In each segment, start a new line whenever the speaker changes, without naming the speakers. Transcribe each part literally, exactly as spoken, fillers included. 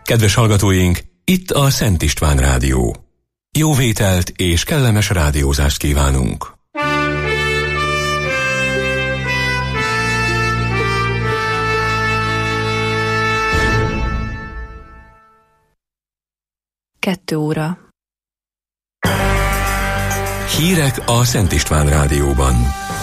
Kedves hallgatóink, itt a Szent István Rádió. Jó vételt és kellemes rádiózást kívánunk!
Kettő óra.
Hírek a Szent István Rádióban.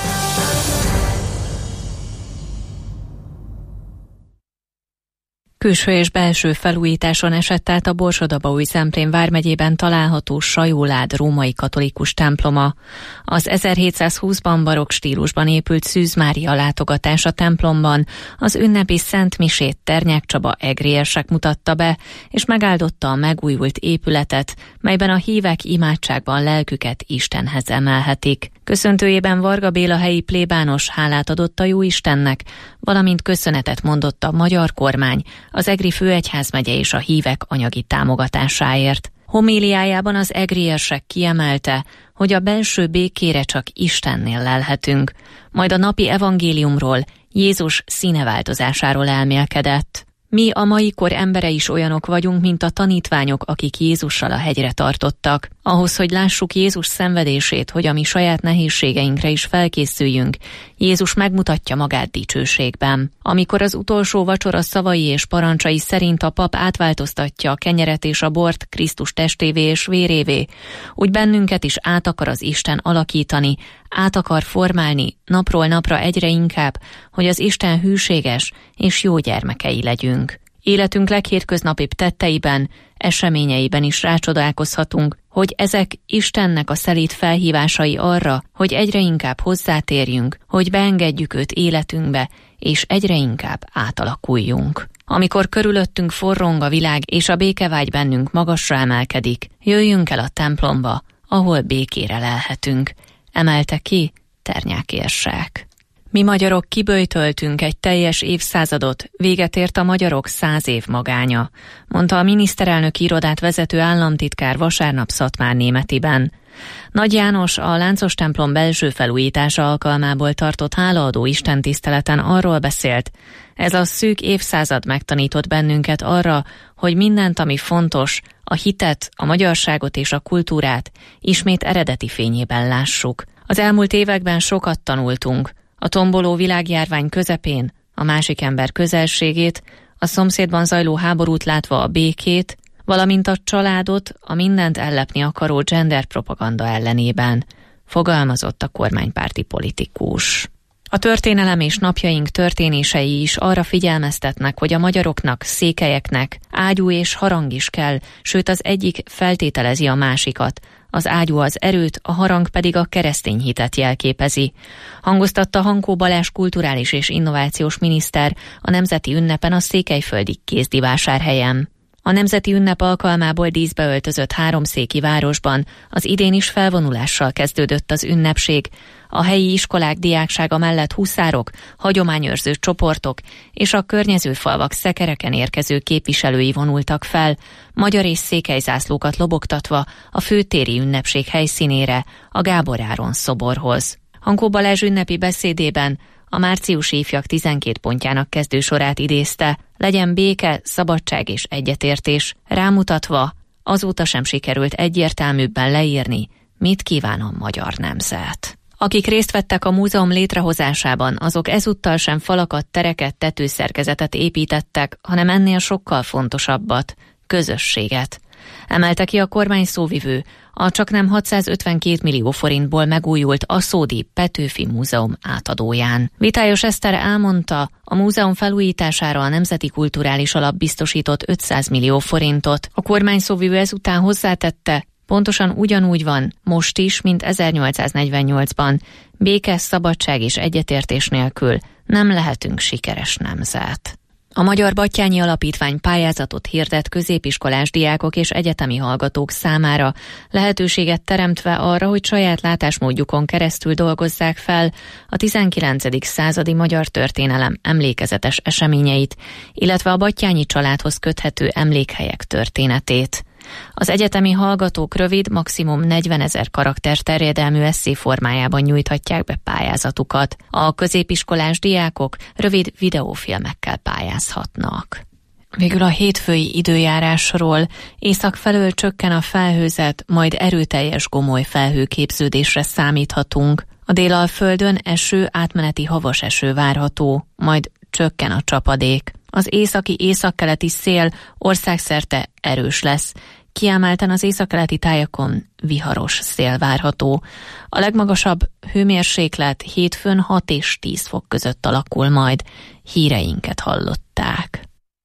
Külső és belső felújításon esett át a Borsod-Abaúj-Zemplén vármegyében található Sajólád római katolikus temploma. Az ezerhétszázhúszban barokk stílusban épült Szűz Mária látogatás a templomban az ünnepi Szent Misét Ternyák Csaba egri érsek mutatta be, és megáldotta a megújult épületet, melyben a hívek imádságban lelküket Istenhez emelhetik. Köszöntőjében Varga Béla helyi plébános hálát adott a Jóistennek, valamint köszönetet mondott a magyar kormány, az Egri főegyházmegye és a hívek anyagi támogatásáért. Homéliájában az egri érsek kiemelte, hogy a belső békére csak Istennél lelhetünk, majd a napi evangéliumról, Jézus színeváltozásáról elmélkedett. Mi a mai kor embere is olyanok vagyunk, mint a tanítványok, akik Jézussal a hegyre tartottak. Ahhoz, hogy lássuk Jézus szenvedését, hogy a mi saját nehézségeinkre is felkészüljünk, Jézus megmutatja magát dicsőségben. Amikor az utolsó vacsora szavai és parancsai szerint a pap átváltoztatja a kenyeret és a bort Krisztus testévé és vérévé, úgy bennünket is át akar az Isten alakítani, át akar formálni napról napra egyre inkább, hogy az Isten hűséges és jó gyermekei legyünk. Életünk leghétköznapibb tetteiben, eseményeiben is rácsodálkozhatunk, hogy ezek Istennek a szelíd felhívásai arra, hogy egyre inkább hozzátérjünk, hogy beengedjük őt életünkbe, és egyre inkább átalakuljunk. Amikor körülöttünk forrong a világ, és a békevágy bennünk magasra emelkedik, jöjjünk el a templomba, ahol békére lelhetünk, emelte ki Ternyák érsek. Mi magyarok kiböjtöltünk egy teljes évszázadot, véget ért a magyarok száz év magánya, mondta a miniszterelnök irodát vezető államtitkár vasárnap Szatmárnémetiben. Nagy János a Láncos templom belső felújítása alkalmából tartott hálaadó istentiszteleten arról beszélt, ez a szűk évszázad megtanított bennünket arra, hogy mindent, ami fontos, a hitet, a magyarságot és a kultúrát ismét eredeti fényében lássuk. Az elmúlt években sokat tanultunk, a tomboló világjárvány közepén, a másik ember közelségét, a szomszédban zajló háborút látva a békét, valamint a családot a mindent ellepni akaró genderpropaganda ellenében, fogalmazott a kormánypárti politikus. A történelem és napjaink történései is arra figyelmeztetnek, hogy a magyaroknak, székelyeknek ágyú és harang is kell, sőt az egyik feltételezi a másikat. Az ágyú az erőt, a harang pedig a keresztény hitet jelképezi. Hangoztatta Hankó Balázs kulturális és innovációs miniszter a nemzeti ünnepen a székelyföldi Kézdivásárhelyen. A nemzeti ünnep alkalmából díszbe öltözött háromszéki városban az idén is felvonulással kezdődött az ünnepség. A helyi iskolák diáksága mellett huszárok, hagyományőrző csoportok és a környező falvak szekereken érkező képviselői vonultak fel, magyar és székely zászlókat lobogtatva a főtéri ünnepség helyszínére, a Gábor Áron szoborhoz. Hankó Balázs ünnepi beszédében a márciusi ifjak tizenkét pontjának kezdősorát idézte, legyen béke, szabadság és egyetértés, rámutatva, azóta sem sikerült egyértelműbben leírni, mit kíván a magyar nemzet. Akik részt vettek a múzeum létrehozásában, azok ezúttal sem falakat, tereket, tetőszerkezetet építettek, hanem ennél sokkal fontosabbat, közösséget. Emelte ki a kormány szóvivő a csaknem hatszázötvenkét millió forintból megújult Aszódi Petőfi Múzeum átadóján. Vitályos Eszter elmondta, a múzeum felújítására a Nemzeti Kulturális Alap biztosított ötszáz millió forintot. A kormány szóvivő ezután hozzátette, pontosan ugyanúgy van most is, mint ezernyolcszáznegyvennyolcban. Béke, szabadság és egyetértés nélkül nem lehetünk sikeres nemzet. A Magyar Batthyány Alapítvány pályázatot hirdet középiskolás diákok és egyetemi hallgatók számára, lehetőséget teremtve arra, hogy saját látásmódjukon keresztül dolgozzák fel a tizenkilencedik századi magyar történelem emlékezetes eseményeit, illetve a Batthyányi családhoz köthető emlékhelyek történetét. Az egyetemi hallgatók rövid, maximum negyvenezer karakter terjedelmű esszé formájában nyújthatják be pályázatukat. A középiskolás diákok rövid videófilmekkel pályázhatnak. Végül a hétfői időjárásról: észak felől csökken a felhőzet, majd erőteljes gomoly felhőképződésre számíthatunk. A Délalföldön eső, átmeneti havas eső várható, majd csökken a csapadék. Az északi északkeleti szél országszerte erős lesz. Kiemelten az északkeleti tájakon viharos szél várható. A legmagasabb hőmérséklet hétfőn hat és tíz fok között alakul majd. Híreinket hallották.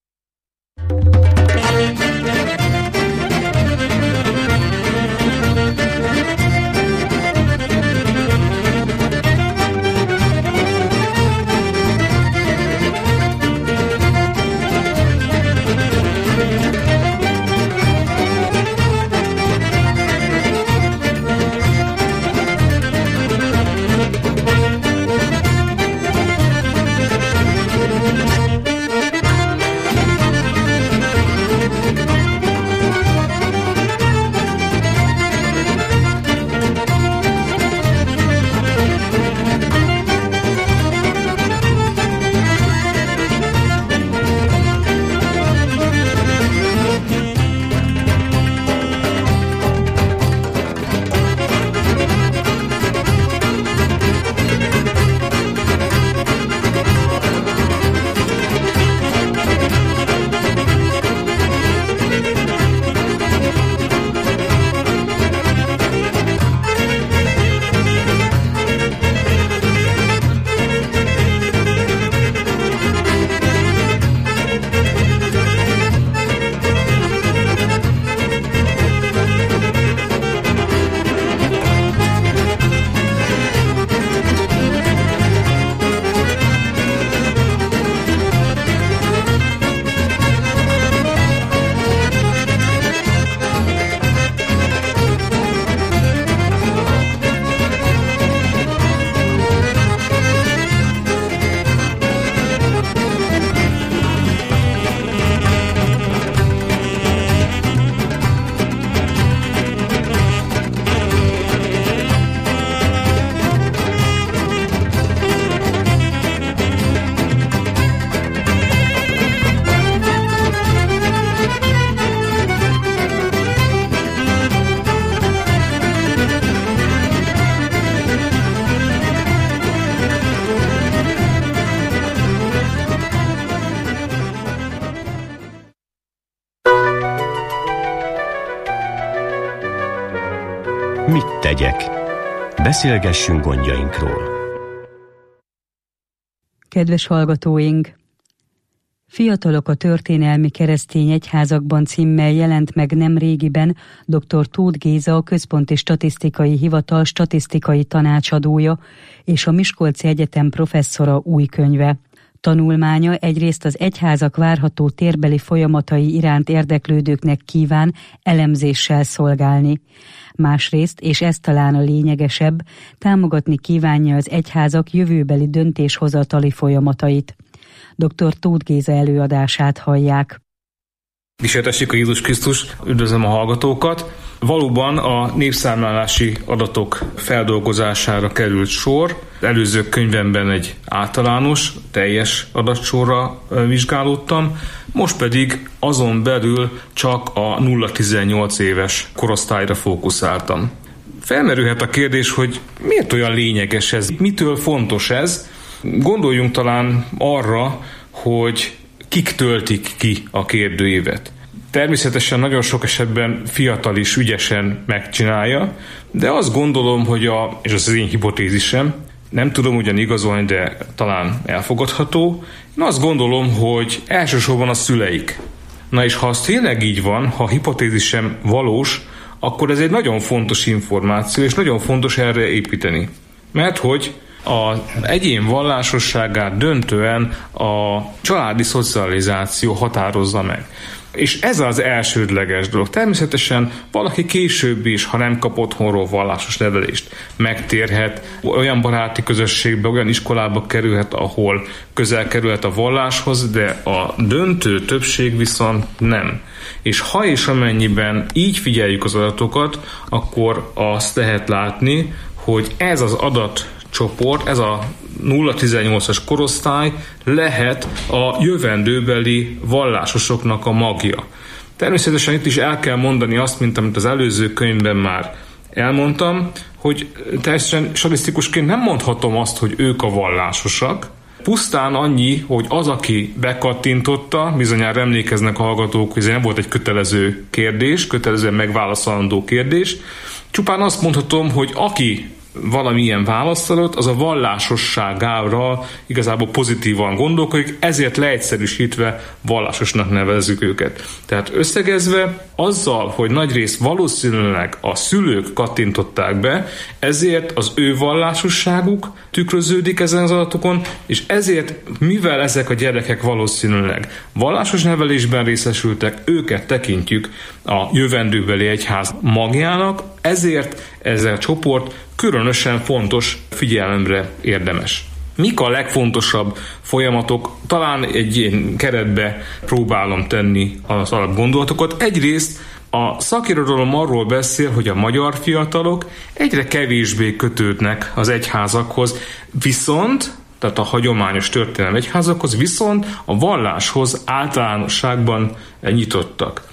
Mit tegyek? Beszélgessünk gondjainkról.
Kedves hallgatóink! Fiatalok a történelmi keresztény egyházakban címmel jelent meg nemrégiben dr. Tóth Géza, a Központi Statisztikai Hivatal statisztikai tanácsadója és a Miskolci Egyetem professzora új könyve. Tanulmánya egyrészt az egyházak várható térbeli folyamatai iránt érdeklődőknek kíván elemzéssel szolgálni. Másrészt, és ez talán a lényegesebb, támogatni kívánja az egyházak jövőbeli döntéshozatali folyamatait. dr. Tóth Géza előadását hallják.
Dicsértessék a Jézus Krisztus, üdvözlöm a hallgatókat! Valóban a népszámlálási adatok feldolgozására került sor. Előző könyvemben egy általános, teljes adatsorra vizsgálódtam, most pedig azon belül csak a nulla tizennyolc éves korosztályra fókuszáltam. Felmerülhet a kérdés, hogy miért olyan lényeges ez, mitől fontos ez? Gondoljunk talán arra, hogy kik töltik ki a kérdőívet. Természetesen nagyon sok esetben fiatal is ügyesen megcsinálja, de azt gondolom, hogy a, és ez az én hipotézisem, nem tudom ugyan igazolni, de talán elfogadható, én azt gondolom, hogy elsősorban a szüleik. Na és ha az tényleg így van, ha a hipotézisem valós, akkor ez egy nagyon fontos információ, és nagyon fontos erre építeni. Mert hogy az egyén vallásosságát döntően a családi szocializáció határozza meg. És ez az elsődleges dolog. Természetesen valaki később is, ha nem kap otthonról vallásos nevelést, megtérhet, olyan baráti közösségbe, olyan iskolába kerülhet, ahol közel kerülhet a valláshoz, de a döntő többség viszont nem. És ha és amennyiben így figyeljük az adatokat, akkor azt lehet látni, hogy ez az adatcsoport, ez a nulla tizennyolcas korosztály lehet a jövendőbeli vallásosoknak a magja. Természetesen itt is el kell mondani azt, mint amit az előző könyvben már elmondtam, hogy teljesen statisztikusként nem mondhatom azt, hogy ők a vallásosak. Pusztán annyi, hogy az, aki bekattintotta, bizonyára emlékeznek a hallgatók, hogy ez nem volt egy kötelező kérdés, kötelezően megválaszolandó kérdés. Csupán azt mondhatom, hogy aki valamilyen választ adott, az a vallásosságára igazából pozitívan gondolkodik, ezért leegyszerűsítve vallásosnak nevezzük őket. Tehát összegezve, azzal, hogy nagyrészt valószínűleg a szülők kattintották be, ezért az ő vallásosságuk tükröződik ezen az adatokon, és ezért, mivel ezek a gyerekek valószínűleg vallásos nevelésben részesültek, őket tekintjük a jövendőbeli egyház magjának, ezért ez a csoport különösen fontos, figyelemre érdemes. Mik a legfontosabb folyamatok? Talán egy ilyen keretbe próbálom tenni az alapgondolatokat. Egyrészt a szakirodalom arról beszél, hogy a magyar fiatalok egyre kevésbé kötődnek az egyházakhoz, viszont, tehát a hagyományos történelmi egyházakhoz, viszont a valláshoz általánosságban nyitottak.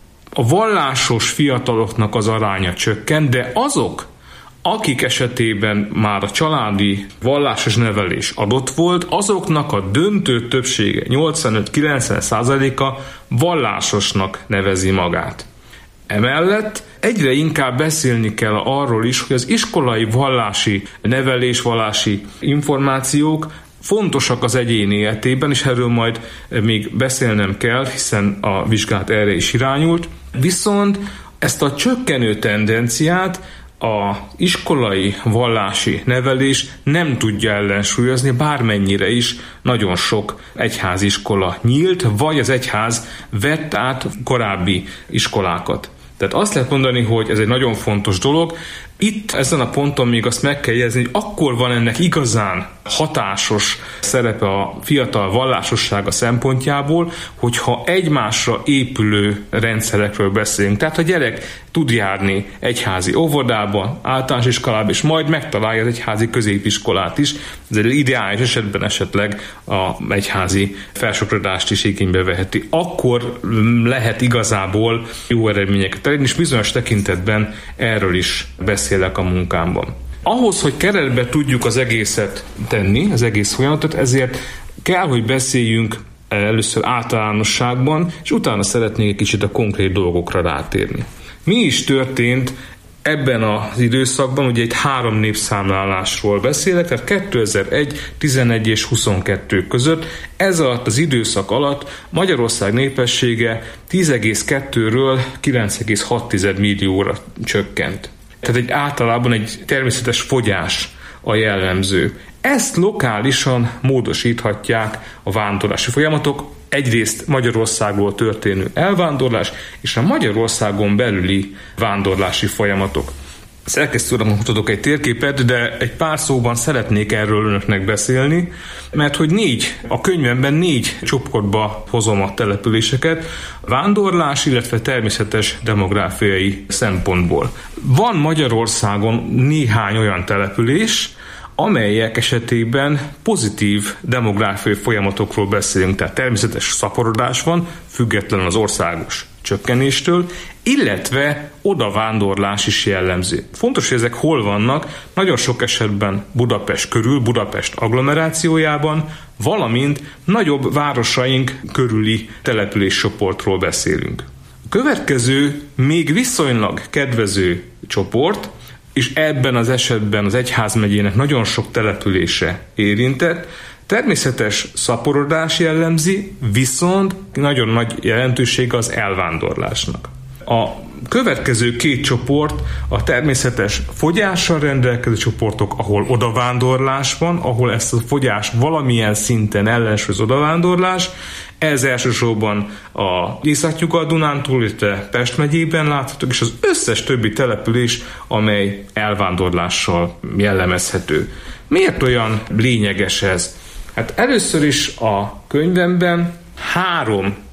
A vallásos fiataloknak az aránya csökken, de azok, akik esetében már a családi vallásos nevelés adott volt, azoknak a döntő többsége, nyolcvanöt-kilencven százaléka vallásosnak nevezi magát. Emellett egyre inkább beszélni kell arról is, hogy az iskolai vallási nevelés, vallási információk fontosak az egyén életében, és erről majd még beszélnem kell, hiszen a vizsgálat erre is irányult. Viszont ezt a csökkenő tendenciát a iskolai vallási nevelés nem tudja ellensúlyozni, bármennyire is nagyon sok egyháziskola nyílt, vagy az egyház vett át korábbi iskolákat. Tehát azt lehet mondani, hogy ez egy nagyon fontos dolog. Itt ezen a ponton még azt meg kell jegyezni, hogy akkor van ennek igazán hatásos szerepe a fiatal vallásossága szempontjából, hogyha egymásra épülő rendszerekről beszélünk. Tehát a gyerek tud járni egyházi óvodába, általános iskolába, és majd megtalálja az egyházi középiskolát is. Ez egy ideális esetben esetleg a egyházi felsőoktatást is igénybe veheti. Akkor lehet igazából jó eredményeket elérni, és bizonyos tekintetben erről is beszélek a munkámban. Ahhoz, hogy keretbe tudjuk az egészet tenni, az egész folyamatot, ezért kell, hogy beszéljünk először általánosságban, és utána szeretnék egy kicsit a konkrét dolgokra rátérni. Mi is történt ebben az időszakban? Ugye egy három népszámlálásról beszélek, tehát kétezer-egy, tizenegy és huszonkettő között. Ez alatt az időszak alatt Magyarország népessége tíz egész kettőről kilenc egész hat millióra csökkent. Tehát egy általában egy természetes fogyás a jellemző. Ezt lokálisan módosíthatják a vándorlási folyamatok, egyrészt Magyarországból történő elvándorlás, és a Magyarországon belüli vándorlási folyamatok. Szerkesztő úrnak mutatok egy térképet, de egy pár szóban szeretnék erről önöknek beszélni, mert hogy négy, a könyvemben négy csoportba hozom a településeket, vándorlás, illetve természetes demográfiai szempontból. Van Magyarországon néhány olyan település, amelyek esetében pozitív demográfiai folyamatokról beszélünk, tehát természetes szaporodás van, függetlenül az országos csökkenéstől, illetve odavándorlás is jellemző. Fontos, hogy ezek hol vannak, nagyon sok esetben Budapest körül, Budapest agglomerációjában, valamint nagyobb városaink körüli településcsoportról beszélünk. A következő, még viszonylag kedvező csoport, és ebben az esetben az egyházmegyének nagyon sok települése érintett, természetes szaporodás jellemzi, viszont nagyon nagy jelentősége az elvándorlásnak. A következő két csoport a természetes fogyással rendelkező csoportok, ahol odavándorlás van, ahol ezt a fogyás valamilyen szinten ellensúlyoz odavándorlás. Ez elsősorban a Északnyugat-Dunántúl, illetve Pest megyében láthatók, és az összes többi település, amely elvándorlással jellemezhető. Miért olyan lényeges ez? Hát először is a könyvemben három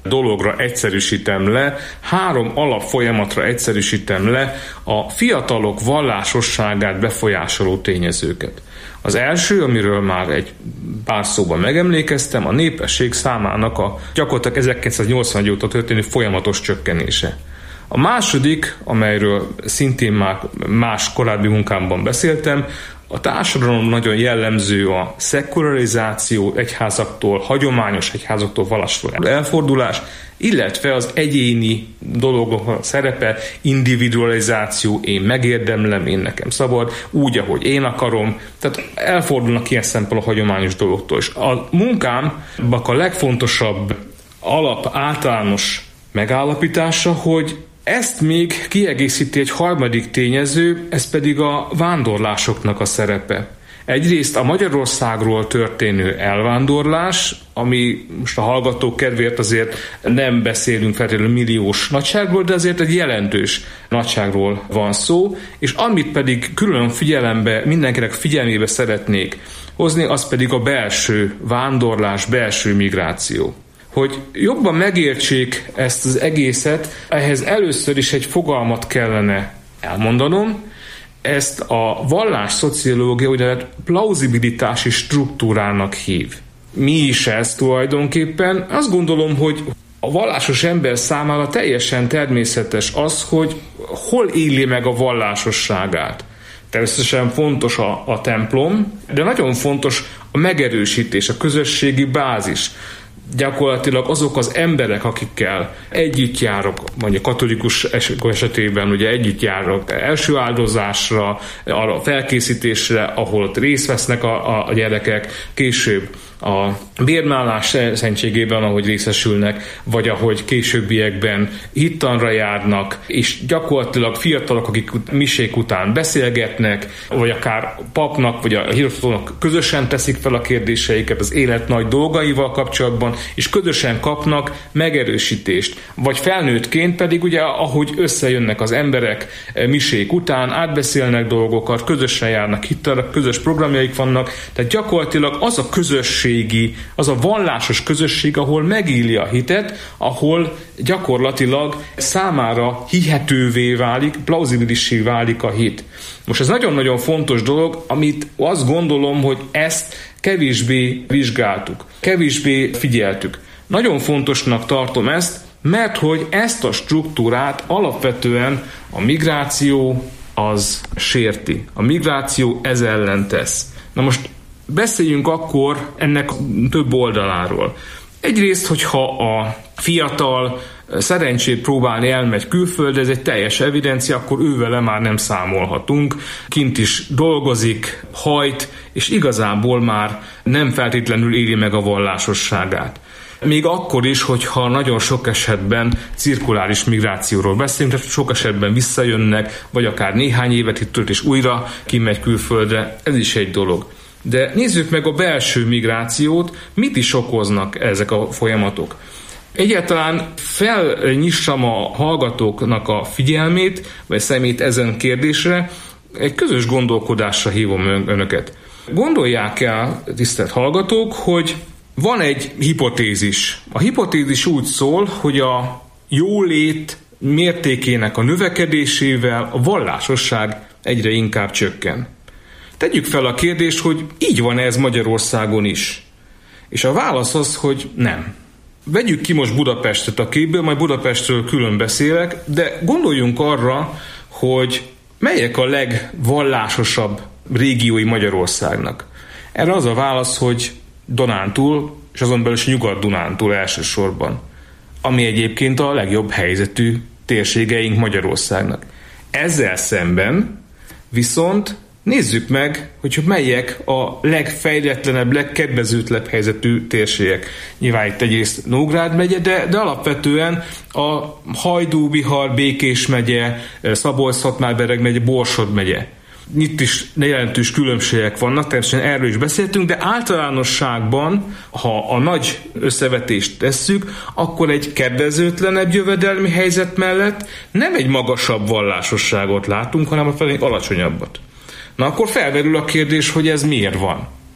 dologra egyszerűsítem le, három alapfolyamatra egyszerűsítem le a fiatalok vallásosságát befolyásoló tényezőket. Az első, amiről már egy pár szóban megemlékeztem, a népesség számának a gyakorlatilag ezerkilencszáznyolcvanegy óta történő folyamatos csökkenése. A második, amelyről szintén már más korábbi munkámban beszéltem, a társadalom nagyon jellemző a szekularizáció, egyházaktól, hagyományos egyházaktól vallástól elfordulás, illetve az egyéni dolgok szerepe, individualizáció, én megérdemlem, én nekem szabad, úgy, ahogy én akarom. Tehát elfordulnak ilyen szempontból a hagyományos dolgoktól. És a munkámnak a legfontosabb alap általános megállapítása, hogy ezt még kiegészíti egy harmadik tényező, ez pedig a vándorlásoknak a szerepe. Egyrészt a Magyarországról történő elvándorlás, ami most a hallgatók kedvéért azért nem beszélünk feltétlenül milliós nagyságról, de azért egy jelentős nagyságról van szó, és amit pedig külön figyelembe, mindenkinek figyelmébe szeretnék hozni, az pedig a belső vándorlás, belső migráció. Hogy jobban megértsék ezt az egészet, ehhez először is egy fogalmat kellene elmondanom, ezt a vallásszociológia úgynevezett plauzibilitási struktúrának hív. Mi is ez tulajdonképpen? Azt gondolom, hogy a vallásos ember számára teljesen természetes az, hogy hol éli meg a vallásosságát. Természetesen fontos a, a templom, de nagyon fontos a megerősítés, a közösségi bázis. Gyakorlatilag azok az emberek, akikkel együtt járok, mondjuk katolikus esetében ugye együtt járok első áldozásra, arra a felkészítésre, ahol ott részt vesznek a, a gyerekek, később a bérmálás szentségében, ahogy részesülnek, vagy ahogy későbbiekben hittanra járnak, és gyakorlatilag fiatalok, akik misék után beszélgetnek, vagy akár papnak, vagy a híroktatónak közösen teszik fel a kérdéseiket az élet nagy dolgaival kapcsolatban, és közösen kapnak megerősítést. Vagy felnőttként pedig ugye, ahogy összejönnek az emberek misék után, átbeszélnek dolgokat, közösen járnak hittanra, közös programjaik vannak, tehát gyakorlatilag az a közösség, az a vallásos közösség, ahol megéli a hitet, ahol gyakorlatilag számára hihetővé válik, plauzibilissé válik a hit. Most ez nagyon-nagyon fontos dolog, amit azt gondolom, hogy ezt kevésbé vizsgáltuk, kevésbé figyeltük. Nagyon fontosnak tartom ezt, mert hogy ezt a struktúrát alapvetően a migráció az sérti. A migráció ez ellen tesz. Na most beszéljünk akkor ennek több oldaláról. Egyrészt, hogyha a fiatal szerencsét próbálni elmegy külföldre, ez egy teljes evidencia, akkor ővele már nem számolhatunk. Kint is dolgozik, hajt, és igazából már nem feltétlenül éli meg a vallásosságát. Még akkor is, hogyha nagyon sok esetben cirkuláris migrációról beszélünk, tehát sok esetben visszajönnek, vagy akár néhány évet itt tölt, és újra kimegy külföldre, ez is egy dolog. De nézzük meg a belső migrációt, mit is okoznak ezek a folyamatok. Egyáltalán felnyissam a hallgatóknak a figyelmét, vagy szemét ezen kérdésre, egy közös gondolkodásra hívom önöket. Gondolják el, tisztelt hallgatók, hogy van egy hipotézis. A hipotézis úgy szól, hogy a jólét mértékének a növekedésével a vallásosság egyre inkább csökken. Tegyük fel a kérdést, hogy így van ez Magyarországon is. És a válasz az, hogy nem. Vegyük ki most Budapestet a képből, majd Budapestről külön beszélek, de gondoljunk arra, hogy melyek a legvallásosabb régiói Magyarországnak. Erre az a válasz, hogy Dunántúl, és azon belül is Nyugat-Dunántúl elsősorban, ami egyébként a legjobb helyzetű térségeink Magyarországnak. Ezzel szemben viszont nézzük meg, hogy melyek a legfejletlenebb, legkedvezőtlenebb helyzetű térségek. Nyilván itt egyrészt Nógrád megye, de, de alapvetően a Hajdú-Bihar, Békés megye, Szabolcs-Szatmár-Bereg megye, Borsod megye. Itt is jelentős különbségek vannak, természetesen erről is beszéltünk, de általánosságban, ha a nagy összevetést tesszük, akkor egy kedvezőtlenebb jövedelmi helyzet mellett nem egy magasabb vallásosságot látunk, hanem a felé alacsonyabbat. Na akkor felmerül a kérdés, hogy ez miért van.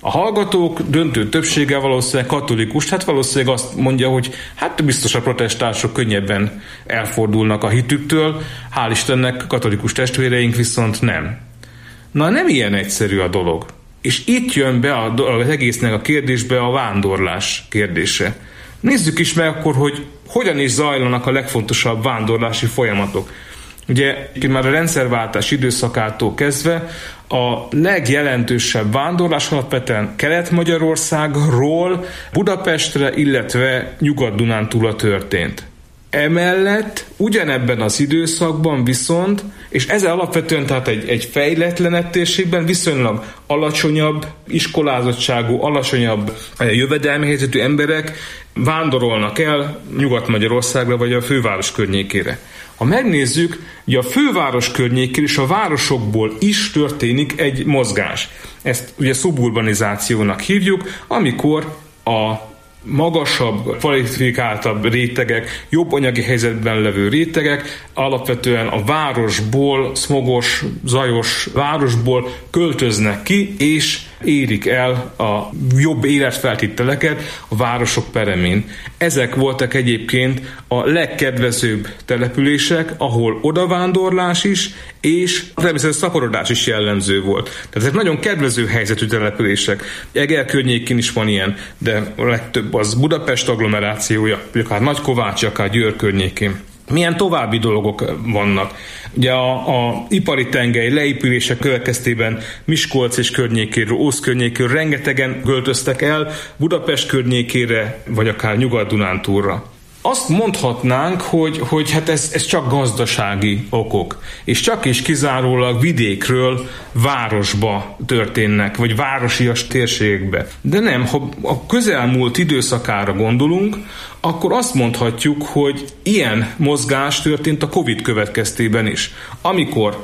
A hallgatók döntő többsége valószínűleg katolikus, hát valószínűleg azt mondja, hogy hát biztos a protestánsok könnyebben elfordulnak a hitüktől, hál' Istennek katolikus testvéreink viszont nem. Na, nem ilyen egyszerű a dolog. És itt jön be az egésznek a kérdésbe a vándorlás kérdése. Nézzük is meg akkor, hogy hogyan is zajlanak a legfontosabb vándorlási folyamatok. Ugye már a rendszerváltás időszakától kezdve a legjelentősebb vándorlás alapvetően Kelet-Magyarországról Budapestre, illetve Nyugat-Dunántúlra történt. Emellett ugyanebben az időszakban viszont, és ezzel alapvetően tehát egy, egy fejletlenebb térségben viszonylag alacsonyabb iskolázottságú, alacsonyabb jövedelmi helyzetű emberek vándorolnak el Nyugat-Magyarországra vagy a főváros környékére. Ha megnézzük, ugye a főváros környékén és a városokból is történik egy mozgás. Ezt ugye szuburbanizációnak hívjuk, amikor a magasabb, kvalifikáltabb rétegek, jobb anyagi helyzetben levő rétegek alapvetően a városból, szmogos, zajos városból költöznek ki, és érik el a jobb életfeltételeket a városok peremén. Ezek voltak egyébként a legkedvezőbb települések, ahol odavándorlás is, és természetesen szaporodás is jellemző volt. Tehát ezek nagyon kedvező helyzetű települések. Eger környékén is van ilyen, de a legtöbb az Budapest agglomerációja, akár Nagykovácsi, akár Győr környékén. Milyen további dolgok vannak? Ugye a, a ipari tengely leépülések következtében Miskolc és környékéről, Ósz környékéről rengetegen költöztek el Budapest környékére, vagy akár Nyugat-Dunántúlra. Azt mondhatnánk, hogy, hogy hát ez, ez csak gazdasági okok, és csak is kizárólag vidékről városba történnek, vagy városias térségekbe. De nem, ha a közelmúlt időszakára gondolunk, akkor azt mondhatjuk, hogy ilyen mozgás történt a Covid következtében is. Amikor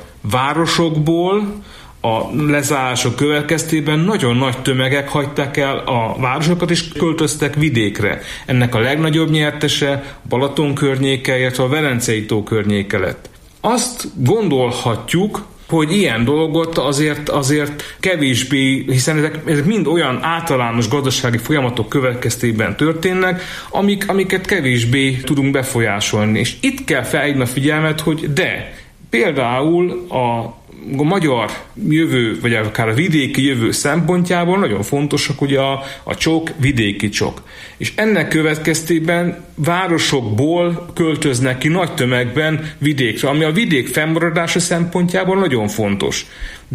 városokból a lezárások következtében nagyon nagy tömegek hagyták el a városokat és költöztek vidékre. Ennek a legnagyobb nyertese Balaton környéke, illetve a Velencei tó környéke lett. Azt gondolhatjuk, hogy ilyen dolgot azért, azért kevésbé, hiszen ezek, ezek mind olyan általános gazdasági folyamatok következtében történnek, amik, amiket kevésbé tudunk befolyásolni. És itt kell felhívni a figyelmet, hogy de például a a magyar jövő, vagy akár a vidéki jövő szempontjából nagyon fontosak ugye a, a csok, vidéki csok. És ennek következtében városokból költöznek ki nagy tömegben vidékre, ami a vidék fennmaradása szempontjából nagyon fontos.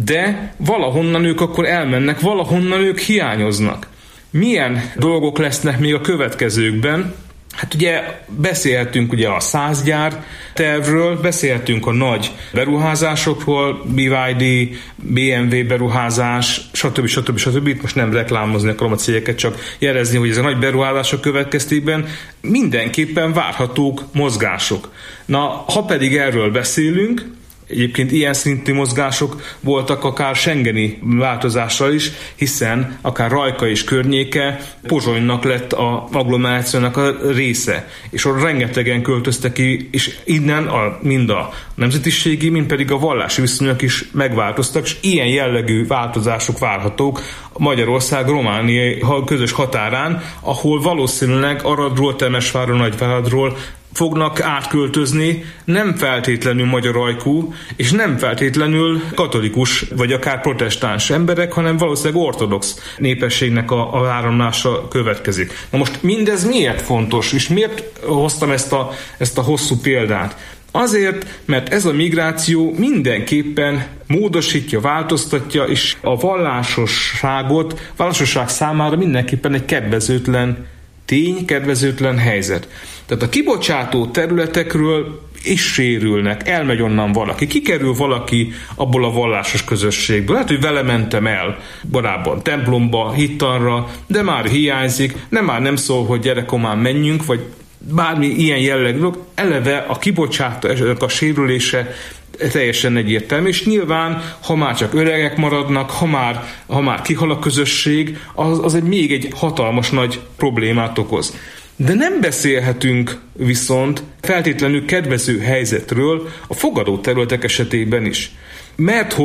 De valahonnan ők akkor elmennek, valahonnan ők hiányoznak. Milyen dolgok lesznek még a következőkben? Hát ugye beszélhetünk ugye a százgyár tervről, beszélhetünk a nagy beruházásokról, bé vé dé, bé em vé beruházás, stb. stb. stb. Itt most nem reklámozni akarom a cégeket, csak jelezni, hogy ez a nagy beruházások következtében mindenképpen várhatók mozgások. Na, ha pedig erről beszélünk, egyébként ilyen szintű mozgások voltak akár schengeni változással is, hiszen akár Rajka és környéke Pozsonynak lett a agglomerációnak a része, és ott rengetegen költöztek ki, és innen a, mind a nemzetiségi, mind pedig a vallási viszonyok is megváltoztak, és ilyen jellegű változások várhatók Magyarország-Románia közös határán, ahol valószínűleg Aradról, Temesvárról, Nagyváradról fognak átköltözni nem feltétlenül magyar ajkú, és nem feltétlenül katolikus, vagy akár protestáns emberek, hanem valószínűleg ortodox népességnek a, a áramlása következik. Na most mindez miért fontos, és miért hoztam ezt a, ezt a hosszú példát? Azért, mert ez a migráció mindenképpen módosítja, változtatja, és a vallásosságot, vallásosság számára mindenképpen egy kedvezőtlen tény, kedvezőtlen helyzet. Tehát a kibocsátó területekről is sérülnek, elmegy onnan valaki, kikerül valaki abból a vallásos közösségből. Lehet, hogy vele mentem el korábban templomba, hittanra, de már hiányzik, nem már nem szól, hogy gyerekomán menjünk, vagy bármi ilyen jellegű, eleve a kibocsátó a sérülése teljesen egyértelmű, és nyilván, ha már csak öregek maradnak, ha már, ha már kihal a közösség, az, az egy még egy hatalmas nagy problémát okoz. De nem beszélhetünk viszont feltétlenül kedvező helyzetről a fogadó területek esetében is. Mert hogy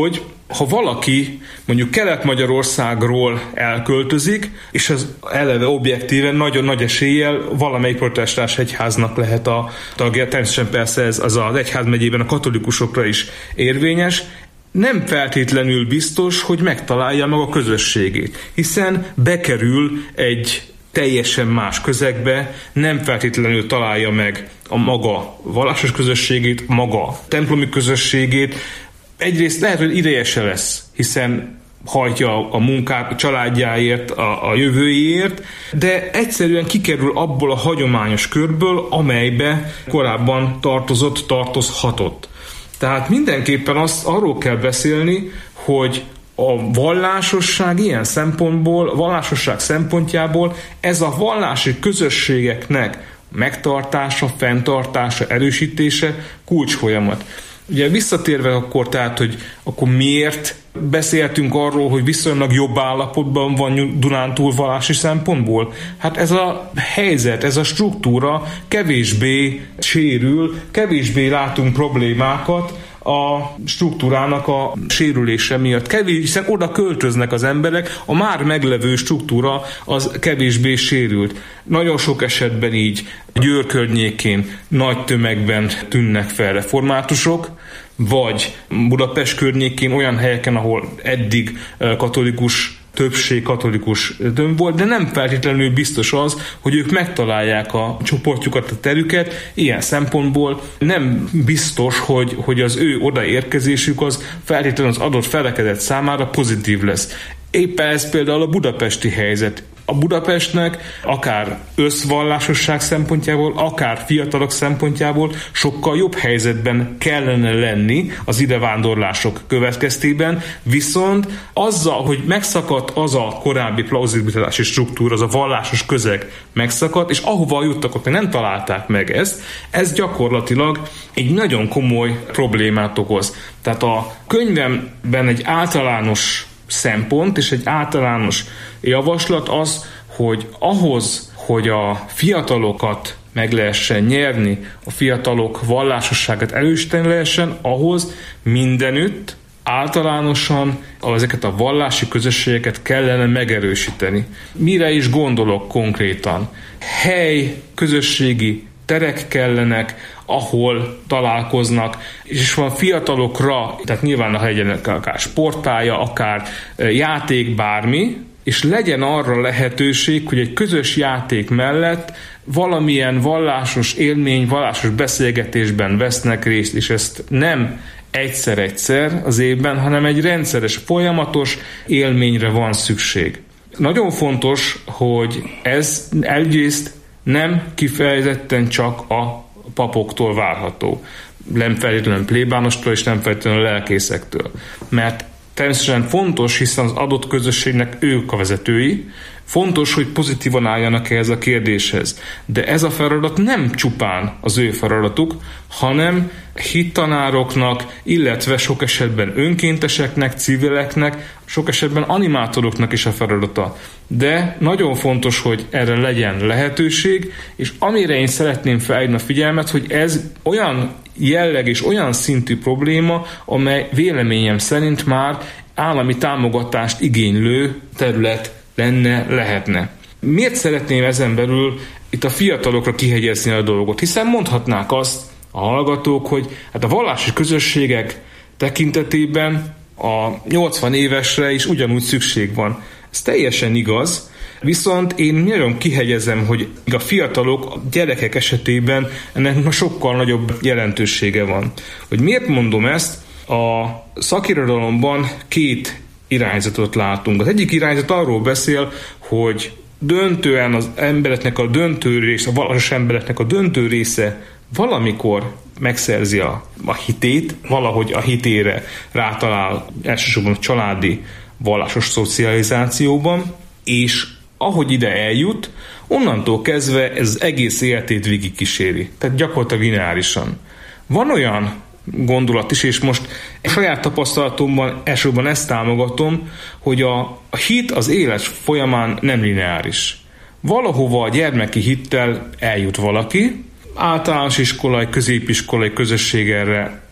ha valaki mondjuk Kelet-Magyarországról elköltözik, és ez eleve objektíven nagyon nagy eséllyel valamelyik protestáns egyháznak lehet a tagja, természetesen persze ez az az egyházmegyében a katolikusokra is érvényes, nem feltétlenül biztos, hogy megtalálja meg a közösségét, hiszen bekerül egy teljesen más közegbe, nem feltétlenül találja meg a maga vallásos közösségét, maga templomi közösségét. Egyrészt lehet, hogy ideje se lesz, hiszen hajtja a munkát a családjáért, a, a jövőjéért, de egyszerűen kikerül abból a hagyományos körből, amelybe korábban tartozott, tartozhatott. Tehát mindenképpen azt arról kell beszélni, hogy a vallásosság ilyen szempontból, vallásosság szempontjából ez a vallási közösségeknek megtartása, fenntartása, erősítése kulcsfolyamat. Ugye visszatérve akkor, tehát, hogy akkor miért beszéltünk arról, hogy viszonylag jobb állapotban van Dunántúl vallási szempontból? Hát ez a helyzet, ez a struktúra kevésbé sérül, kevésbé látunk problémákat a struktúrának a sérülése miatt. Kevés, hiszen oda költöznek az emberek, a már meglevő struktúra az kevésbé sérült. Nagyon sok esetben így Győr környékén nagy tömegben tűnnek fel reformátusok, vagy Budapest környékén olyan helyeken, ahol eddig katolikus többség katolikus döm volt, de nem feltétlenül biztos az, hogy ők megtalálják a csoportjukat, a terüket. Ilyen szempontból nem biztos, hogy, hogy az ő odaérkezésük az feltétlenül az adott felekezet számára pozitív lesz. Éppen ez például a budapesti helyzet. A Budapestnek akár összvallásosság szempontjából, akár fiatalok szempontjából sokkal jobb helyzetben kellene lenni az idevándorlások következtében, viszont azzal, hogy megszakadt az a korábbi plauzibilitási struktúra, az a vallásos közeg megszakadt, és ahova juttak, ott nem találták meg ezt, ez gyakorlatilag egy nagyon komoly problémát okoz. Tehát a könyvemben egy általános szempont és egy általános javaslat az, hogy ahhoz, hogy a fiatalokat meg lehessen nyerni, a fiatalok vallásosságát erősíteni lehessen, ahhoz mindenütt általánosan ezeket a vallási közösségeket kellene megerősíteni. Mire is gondolok konkrétan? Hely, közösségi terek kellenek, ahol találkoznak, és van fiatalokra, tehát nyilván ha legyenek akár sportpálya, akár játék, bármi, és legyen arra lehetőség, hogy egy közös játék mellett valamilyen vallásos élmény, vallásos beszélgetésben vesznek részt, és ezt nem egyszer-egyszer az évben, hanem egy rendszeres, folyamatos élményre van szükség. Nagyon fontos, hogy ez egyrészt nem kifejezetten csak a papoktól várható. Nem feltétlenül plébánostól és nem feltétlenül lelkészektől. Mert természetesen fontos, hiszen az adott közösségnek ők a vezetői, fontos, hogy pozitívan álljanak ehhez a kérdéshez. De ez a feladat nem csupán az ő feladatuk, hanem hittanároknak, illetve sok esetben önkénteseknek, civileknek, sok esetben animátoroknak is a feladata. De nagyon fontos, hogy erre legyen lehetőség, és amire én szeretném felhívni a figyelmet, hogy ez olyan jelleg és olyan szintű probléma, amely véleményem szerint már állami támogatást igénylő terület lenne, lehetne. Miért szeretném ezen belül itt a fiatalokra kihegyezni a dolgot? Hiszen mondhatnák azt a hallgatók, hogy hát a vallási közösségek tekintetében a nyolcvan évesre is ugyanúgy szükség van. Ez teljesen igaz, viszont én nagyon kihegyezem, hogy a fiatalok, a gyerekek esetében ennek sokkal nagyobb jelentősége van. Hogy miért mondom ezt? A szakirodalomban két irányzatot látunk. Az egyik irányzat arról beszél, hogy döntően az embereknek a döntő része, a vallásos embereknek a döntő része valamikor megszerzi a, a hitét, valahogy a hitére rátalál elsősorban a családi vallásos szocializációban, és ahogy ide eljut, onnantól kezdve ez az egész életét végigkíséri. Tehát gyakorlatilag lineárisan. Van olyan gondolat is, és most a saját tapasztalatomban elsősorban ezt támogatom, hogy a, a hit az élet folyamán nem lineáris. Valahova a gyermeki hittel eljut valaki, általános iskolai, középiskolai közösség erre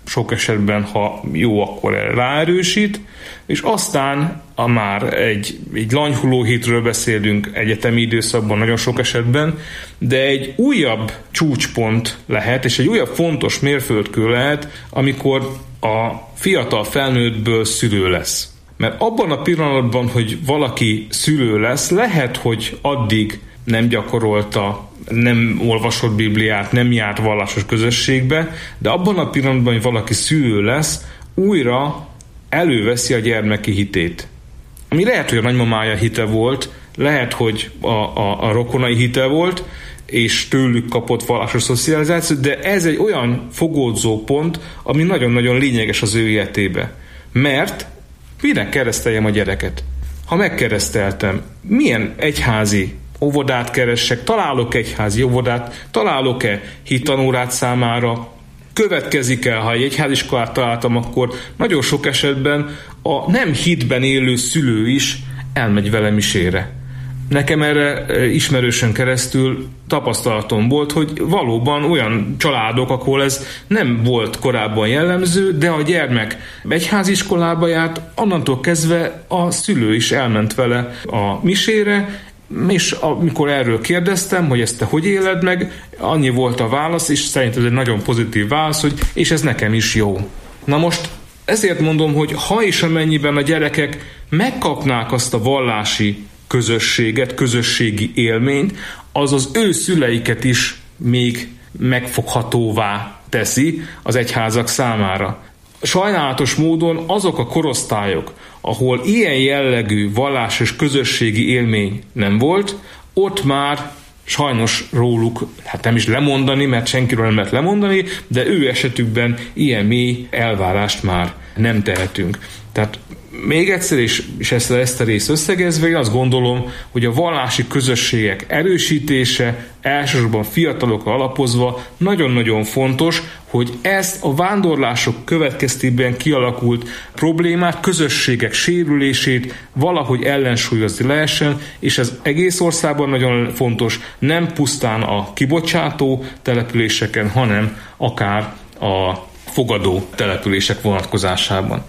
sok esetben, ha jó, akkor ráerősít, és aztán a már egy, egy lanyhuló hitről beszélünk egyetemi időszakban nagyon sok esetben, de egy újabb csúcspont lehet, és egy újabb fontos mérföldkő lehet, amikor a fiatal felnőttből szülő lesz. Mert abban a pillanatban, hogy valaki szülő lesz, lehet, hogy addig nem gyakorolta, nem olvasott Bibliát, nem járt vallásos közösségbe, de abban a pillanatban, hogy valaki szülő lesz, újra előveszi a gyermeki hitét. Ami lehet, hogy a nagymamája hite volt, lehet, hogy a, a, a rokonai hite volt, és tőlük kapott vallásos szocializációt, de ez egy olyan fogódzó pont, ami nagyon-nagyon lényeges az ő életébe. Mert minek kereszteljem a gyereket? Ha megkereszteltem, milyen egyházi óvodát keressek, találok egyházi óvodát, találok-e hittanórát számára, következik el, ha egy egyháziskolát találtam, akkor nagyon sok esetben a nem hitben élő szülő is elmegy vele misére. Nekem erre ismerősen keresztül tapasztalatom volt, hogy valóban olyan családok, ahol ez nem volt korábban jellemző, de a gyermek egyháziskolába járt, onnantól kezdve a szülő is elment vele a misére, és amikor erről kérdeztem, hogy ezt te hogy éled meg, annyi volt a válasz, és szerintem ez egy nagyon pozitív válasz, hogy és ez nekem is jó. Na most ezért mondom, hogy ha és amennyiben a gyerekek megkapnák azt a vallási közösséget, közösségi élményt, az az ő szüleiket is még megfoghatóvá teszi az egyházak számára. Sajnálatos módon azok a korosztályok, ahol ilyen jellegű vallásos közösségi élmény nem volt, ott már sajnos róluk, hát nem is lemondani, mert senkiről nem lehet lemondani, de ő esetükben ilyen mély elvárást már nem tehetünk. Tehát még egyszer, és, és ezt, ezt a részt összegezve, én azt gondolom, hogy a vallási közösségek erősítése, elsősorban fiatalokra alapozva nagyon-nagyon fontos, hogy ezt a vándorlások következtében kialakult problémát, közösségek sérülését valahogy ellensúlyozni lehessen, és ez egész országban nagyon fontos, nem pusztán a kibocsátó településeken, hanem akár a fogadó települések vonatkozásában.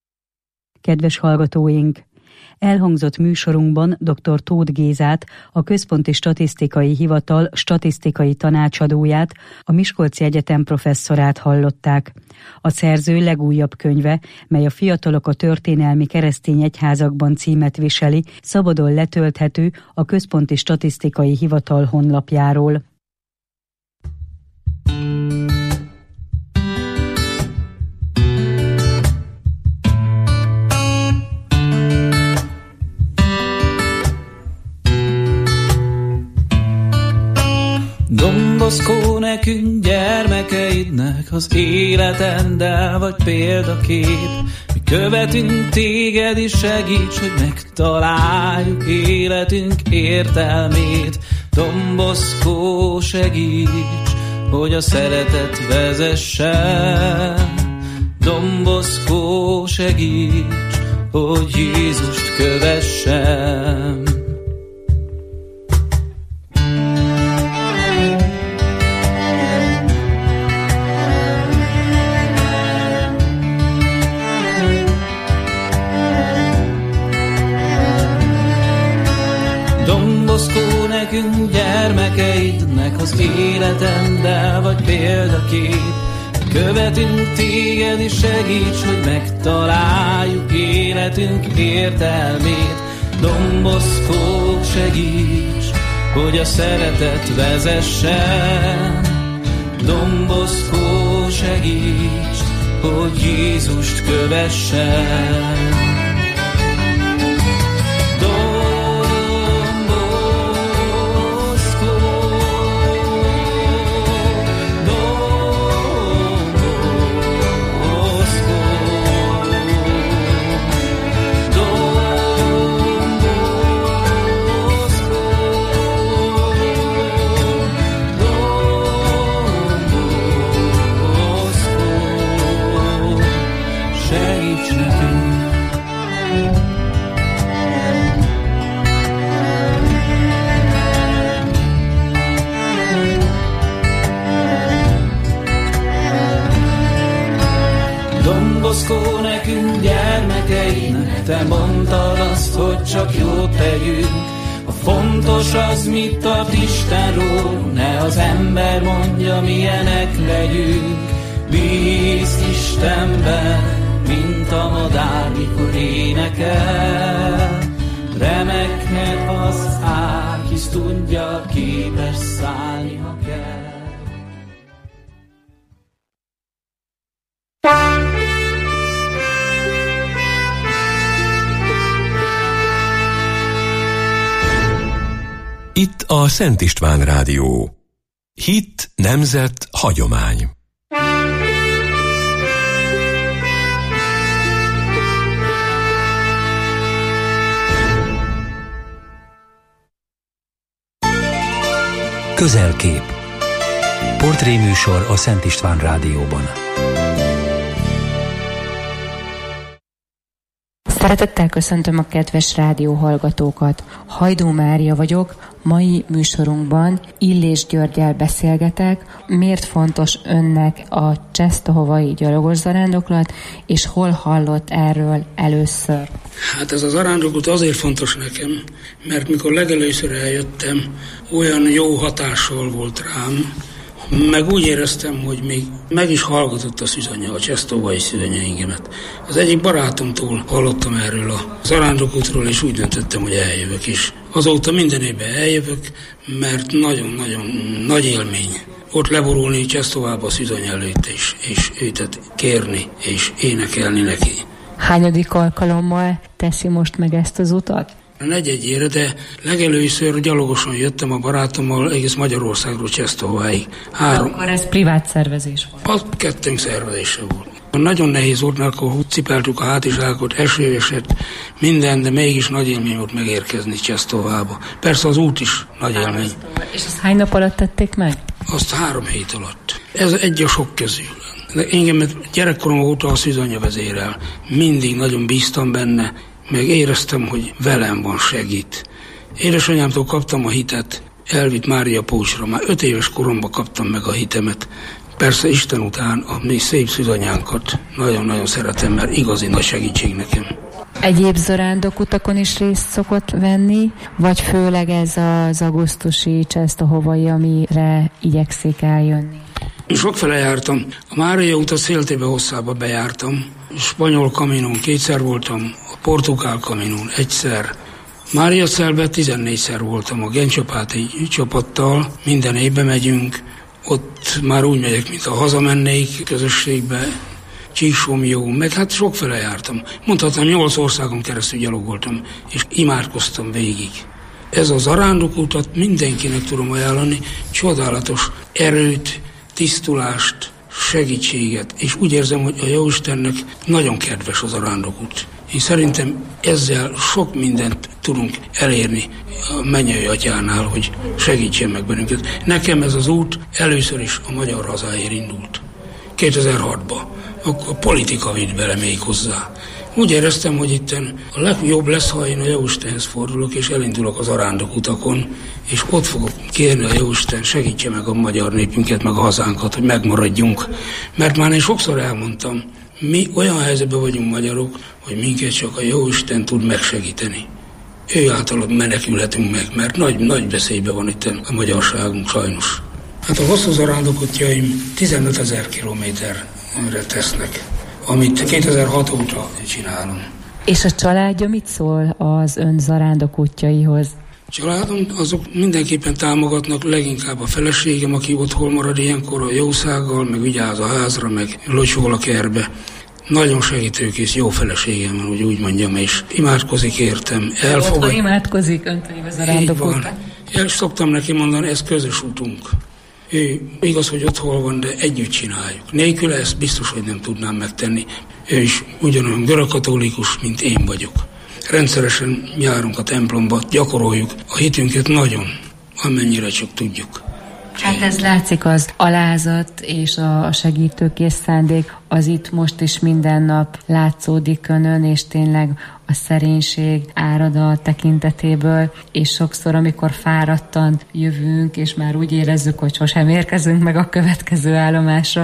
Kedves hallgatóink! Elhangzott műsorunkban dr. Tóth Gézát, a Központi Statisztikai Hivatal statisztikai tanácsadóját, a Miskolci Egyetem professzorát hallották. A szerző legújabb könyve, mely a Fiatalok a történelmi keresztény egyházakban címet viseli, szabadon letölthető a Központi Statisztikai Hivatal honlapjáról.
Domboszkó nekünk gyermekeidnek az életendel vagy példakép. Mi követünk téged is, segíts, hogy megtaláljuk életünk értelmét. Domboszkó, segíts, hogy a szeretet vezessen. Domboszkó, segíts, hogy Jézust kövessen. Domboszkó nekünk gyermekeidnek az életendel vagy példakép. Követünk téged és segíts, hogy megtaláljuk életünk értelmét. Domboszkó, segíts, hogy a szeretet vezessen. Domboszkó, segíts, hogy Jézust kövessen. Segíts nekünk, csak jót tegyünk. A fontos az, mit tart Istenről, ne az ember mondja, milyenek legyünk. Bízz Istenben, mint a madár, mikor énekel. Remekhet az ág, hisz tudja, képes szállni, ha kell.
Itt a Szent István Rádió. Hit, nemzet, hagyomány.
Közelkép. Portréműsor a Szent István Rádióban.
Szeretettel köszöntöm a kedves rádióhallgatókat. Hajdú Mária vagyok. Mai műsorunkban Illés Györggyel beszélgetek. Miért fontos önnek a Czestohovai gyalogos zarándoklat, és hol hallott erről először?
Hát ez a zarándoklat azért fontos nekem, mert mikor legelőször eljöttem, olyan jó hatással volt rám, meg úgy éreztem, hogy még meg is hallgatott a szüzanya, a Czestohovai szüzanya engemet. Az egyik barátomtól hallottam erről a zarándokútról, és úgy döntöttem, hogy eljövök is. Azóta minden évben eljövök, mert nagyon-nagyon nagy élmény ott leborulni Czestohovába a szüzanya előtt, és, és őtet kérni, és énekelni neki.
Hányadik alkalommal teszi most meg ezt az utat?
Negyedjére, de legelőször gyalogosan jöttem a barátommal egész Magyarországról Czestohováig. Három.
Akkor ez privát szervezés volt?
Az kettőnk szervezése volt. Nagyon nehéz volt, mert akkor cipeltük a hátizsákot, eső esett, minden, de mégis nagy élmény volt megérkezni Czestohovába. Persze az út is nagy élmény.
És azt hány nap alatt tették meg?
Azt három hét alatt. Ez egy a sok közül. De engem gyerekkorom óta a szüzanya vezérel. Mindig nagyon bíztam benne, meg éreztem, hogy velem van, segít. Édesanyámtól kaptam a hitet, elvitt Mária Pócsra. Már öt éves koromban kaptam meg a hitemet. Persze Isten után a mi szép szüzanyánkat nagyon-nagyon szeretem, mert igazi nagy segítség nekem.
Egyéb zarándokutakon is részt szokott venni, vagy főleg ez az augusztusi Czestohovai, amire igyekszik eljönni?
Sokfele jártam. A Mária utat széltébe hosszába bejártam. Spanyol kaminón kétszer voltam, a portugál kaminón egyszer. Mária Szelbe tizennégyszer voltam a Gencsapáti csapattal, minden évben megyünk. Ott már úgy megyek, mint a hazamennék közösségbe, Csíksomjó, meg hát sokfele jártam. Mondhatom, nyolc országon keresztül gyalogoltam, és imádkoztam végig. Ez a zarándokutat mindenkinek tudom ajánlani, csodálatos erőt, tisztulást, segítséget, és úgy érzem, hogy a Jóistennek nagyon kedves az zarándokút. Én szerintem ezzel sok mindent tudunk elérni a mennyei atyánál, hogy segítsen meg bennünket. Nekem ez az út először is a magyar hazáért indult. kétezer-hatban. Akkor a politika vitt bele még hozzá. Úgy éreztem, hogy itten a legjobb lesz, ha én a Jóistenhez fordulok, és elindulok az zarándokutakon, és ott fogok kérni a Jóisten, segítse meg a magyar népünket, meg a hazánkat, hogy megmaradjunk. Mert már én sokszor elmondtam, mi olyan helyzetben vagyunk magyarok, hogy minket csak a Jóisten tud megsegíteni. Ő által menekülhetünk meg, mert nagy, nagy veszélyben van itt a magyarságunk sajnos. Hát a hosszú zarándokútjaim tizenötezer kilométerre tesznek, amit kétezer-hat óta csinálom.
És a családja mit szól az ön zarándokútjaihoz?
A családom azok mindenképpen támogatnak, leginkább a feleségem, aki otthon marad ilyenkor a jószággal, meg vigyáz a házra, meg locsol a kertbe. Nagyon segítőkész, jó feleségem van, hogy úgy mondjam, és imádkozik értem. Elfogad...
Otthon imádkozik, öntői zarándokútban.
El szoktam neki mondani, ez közös útunk. Ő igaz, hogy otthon van, de együtt csináljuk. Nélküle ezt biztos, hogy nem tudnám megtenni. Ő is ugyanolyan görögkatolikus, mint én vagyok. Rendszeresen járunk a templomba, gyakoroljuk a hitünket nagyon, amennyire csak tudjuk.
Hát ez látszik, az alázat és a segítőkész szándék, az itt most is minden nap látszódik önön, és tényleg a szerénység árad a tekintetéből, és sokszor, amikor fáradtan jövünk, és már úgy érezzük, hogy sosem érkezünk meg a következő állomásra,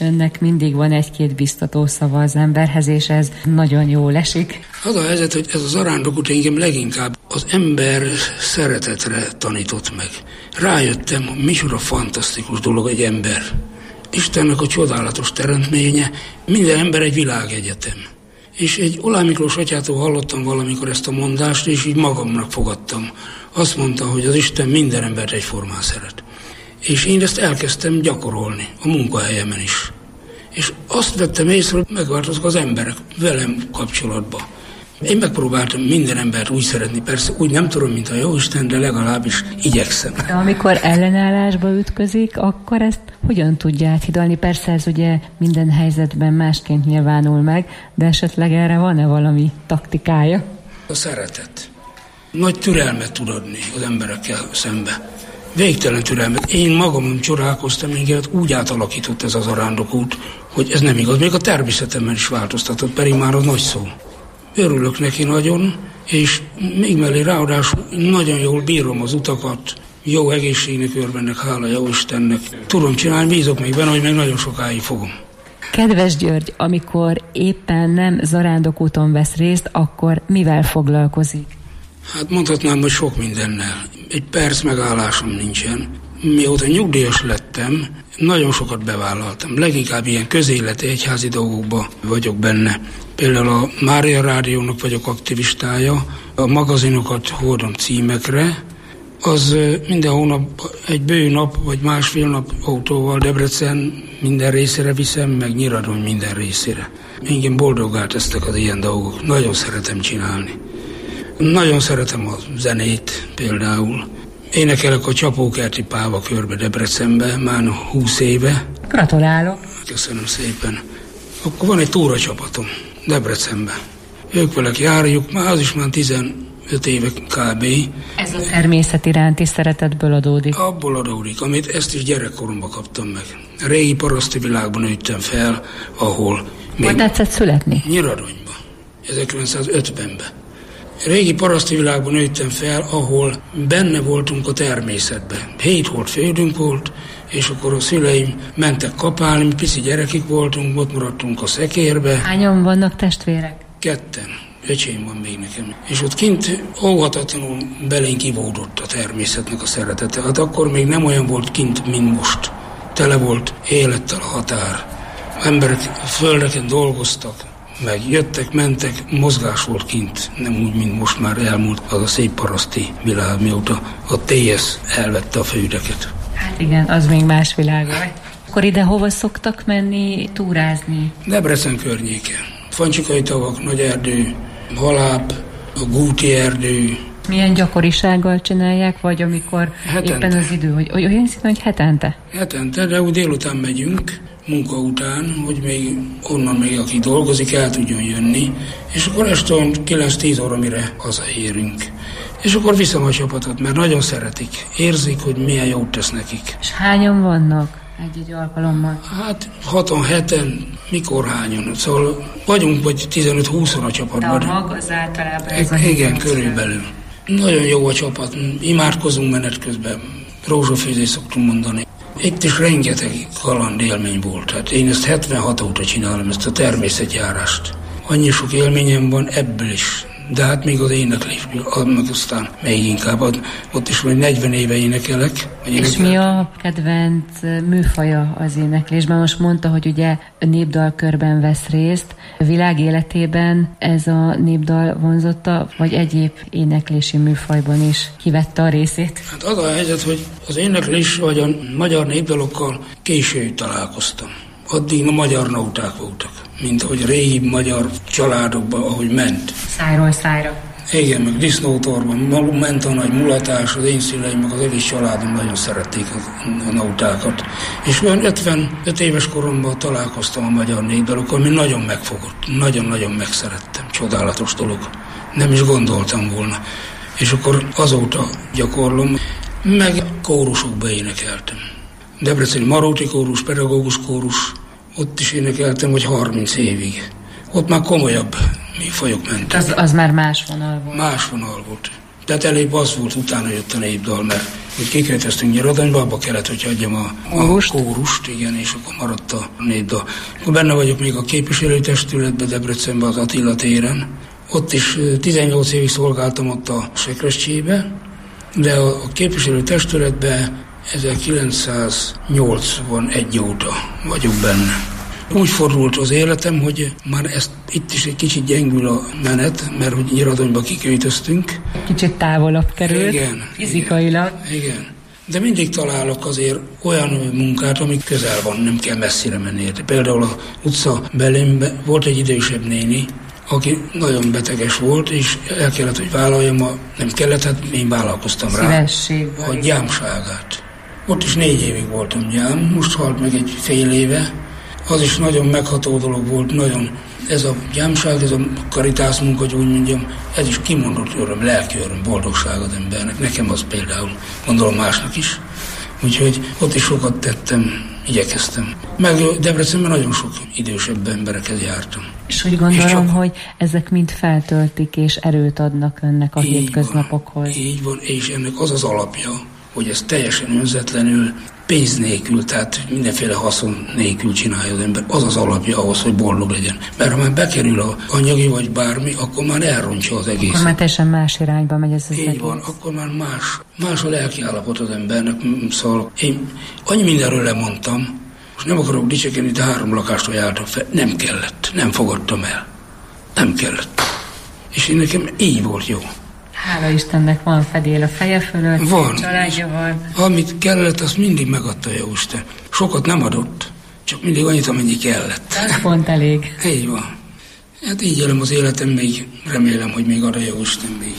önnek mindig van egy-két biztató szava az emberhez, és ez nagyon jól esik.
Az a helyzet, hogy ez az zarándokút engem leginkább az ember szeretetre tanított meg. Rájöttem, hogy micsoda fantasztikus dolog egy ember. Istennek a csodálatos teremtménye, minden ember egy világegyetem. És egy Oláh Miklós atyától hallottam valamikor ezt a mondást, és így magamnak fogadtam. Azt mondta, hogy az Isten minden embert egyformán szeret. És én ezt elkezdtem gyakorolni a munkahelyemen is. És azt vettem észre, hogy megváltoznak az emberek velem kapcsolatban. Én megpróbáltam minden embert úgy szeretni, persze úgy nem tudom, mint a Jóisten, de legalábbis igyekszem.
De amikor ellenállásba ütközik, akkor ezt hogyan tudja áthidalni? Persze ez ugye minden helyzetben másként nyilvánul meg, de esetleg erre van-e valami taktikája?
A szeretet. Nagy türelmet tud adni az emberekkel szembe. Végtelen türelmet. Én magamon csodálkoztam, minket úgy átalakított ez az zarándokút, hogy ez nem igaz. Még a természetemben is változtatott, pedig már az nagy szó. Örülök neki nagyon, és még mellé ráadásul nagyon jól bírom az utakat, jó egészségnek örvennek, hála jó Istennek. Tudom csinálni, bízok még benne, hogy még nagyon sokáig fogom.
Kedves György, amikor éppen nem zarándokúton vesz részt, akkor mivel foglalkozik?
Hát mondhatnám, hogy sok mindennel. Egy perc megállásom nincsen. Mióta nyugdíjas lettem, nagyon sokat bevállaltam. Leginkább ilyen közéleti egyházi dolgokban vagyok benne. Például a Mária Rádiónak vagyok aktivistája, a magazinokat hordom címekre, az minden hónap egy bő nap vagy másfél nap autóval Debrecen minden részére viszem, meg Nyíradony minden részére. Engem boldoggá tesznek az ilyen dolgok. Nagyon szeretem csinálni. Nagyon szeretem a zenét például. Énekelek a Csapókerti Páva körbe Debrecenbe már húsz éve.
Gratulálok!
Köszönöm szépen. Akkor van egy túracsapatom Debrecenben. Ők velek járjuk, már az is már tizenöt éve kb.
Ez a természet iránti szeretetből adódik?
Abból adódik, amit ezt is gyerekkoromban kaptam meg. A régi paraszti világban nőttem fel, ahol...
Hogy tetszett születni?
Nyíradonyban, ezerkilencszázötvenben. Régi paraszti világban nőttem fel, ahol benne voltunk a természetben. Hét volt földünk volt, és akkor a szüleim mentek kapálni, mi pici gyerekek voltunk, ott maradtunk a szekérbe.
Hányan vannak testvérek?
Ketten. Öcsém van még nekem. És ott kint óhatatlanul belénk ivódott a természetnek a szeretete. Hát akkor még nem olyan volt kint, mint most. Tele volt élettel a határ. Emberek a földeken dolgoztak, meg jöttek, mentek, mozgás volt kint, nem úgy, mint most már elmúlt az a szép paraszti világ, mióta a té es elvette a földeket.
Hát igen, az még más világ. Akkor ide hova szoktak menni túrázni?
Debrecen környéke. Fancsikai tavak, nagy erdő, Haláp, a Gúti erdő.
Milyen gyakorisággal csinálják, vagy amikor hetente. Éppen az idő, hogy olyan színű, hogy hetente?
Hetente, de úgy délután megyünk, munka után, hogy még onnan még aki dolgozik, el tudjon jönni, és akkor este kilenc-tíz óra mire hazaérünk. És akkor viszem a csapatot, mert nagyon szeretik, érzik, hogy milyen jót tesz nekik.
És hányan vannak egy-egy alkalommal?
Hát haton, heten, mikor hányan, szóval vagyunk vagy tizenöt-húszan a csapatban.
De a mag az általában ez
e- Igen, körülbelül. Nagyon jó a csapat, imádkozunk menet közben, rózsafőzést szoktunk mondani. Itt is rengeteg kaland élmény volt. Hát én ezt hetvenhat óta csinálom, ezt a természetjárást. Annyi sok élményem van ebből is. De hát még az éneklésből, meg aztán még inkább, ott is majd negyven éve énekelek.
És mi a kedvenc műfaja az éneklésben? Most mondta, hogy ugye népdalkörben vesz részt. A világ életében ez a népdal vonzotta, vagy egyéb éneklési műfajban is kivette a részét?
Hát az a helyzet, hogy az éneklés vagy a magyar népdalokkal később találkoztam. Addig a magyar nauták voltak, mint ahogy régi magyar családokban, ahogy ment.
Szájról szájra.
Igen, meg disznótorban ment a nagy mulatás, az én szüleim, meg az egész családom nagyon szerették a, a nautákat. És olyan ötvenöt éves koromban találkoztam a magyar népdalokkal, ami nagyon megfogott, nagyon-nagyon megszerettem, csodálatos dolog. Nem is gondoltam volna. És akkor azóta gyakorlom, meg kórusokba énekeltem. Debreceni Maróti kórus, pedagógus kórus, ott is énekeltem, hogy harminc évig. Ott már komolyabb műfajok mentek.
Az, az már más vonal volt.
Más vonal volt. Tehát előbb az volt, utána jött a népdal, mert hogy kiköltöztünk Nyiradonyba, abba kellett, hogy adjam a, a kórust, igen, és akkor maradt a népdal. Akkor benne vagyok még a képviselőtestületben, Debrecenben, az Attila téren. Ott is tizennyolc évig szolgáltam ott a Sekrestyébe, de a, a képviselőtestületben ezerkilencszáznyolcvanegy óta vagyok benne. Úgy fordult az életem, hogy már ezt, itt is egy kicsit gyengül a menet, mert hogy Nyiradonyba kiköltöztünk.
Kicsit távolabb került,
igen,
fizikailag.
Igen, igen. De mindig találok azért olyan munkát, ami közel van, nem kell messzire menni. Például a utca belém volt egy idősebb néni, aki nagyon beteges volt, és el kellett, hogy vállaljam, a, nem kellett, hát én vállalkoztam rá a gyámságát. Ott is négy évig voltam gyám, most halt meg egy fél éve. Az is nagyon megható dolog volt, nagyon ez a gyámság, ez a karitász munka, hogy úgy mondjam, ez is kimondott öröm, lelki öröm, boldogság az embernek. Nekem az például, gondolom másnak is. Úgyhogy ott is sokat tettem, igyekeztem. Meg Debrecenben nagyon sok idősebb emberekhez jártam.
És úgy gondolom, és csak, hogy ezek mind feltöltik és erőt adnak önnek a hétköznapokhoz.
Van, így van, és ennek az az alapja, hogy ez teljesen önzetlenül, pénz nélkül, tehát mindenféle haszon nélkül csinálja az ember. Az az alapja ahhoz, hogy boldog legyen. Mert ha már bekerül a anyagi vagy bármi, akkor már elrontja az egészet.
Akkor már teljesen más irányba megy ez az
Így
egész.
van, akkor már más, más a lelki állapot az embernek. Szóval én annyi mindenről lemondtam, most nem akarok dicsekedni, de három lakást ajánlottam fel. Nem kellett, nem fogadtam el. Nem kellett. És én nekem így volt jó.
Hála Istennek van fedél a feje fölött,
van.
Családja van.
Amit kellett, azt mindig megadta Jóisten. Sokat nem adott, csak mindig annyit, amennyi kellett.
Ez pont elég.
Így van. Hát így élem az életem, még remélem, hogy még ad a Jóisten még.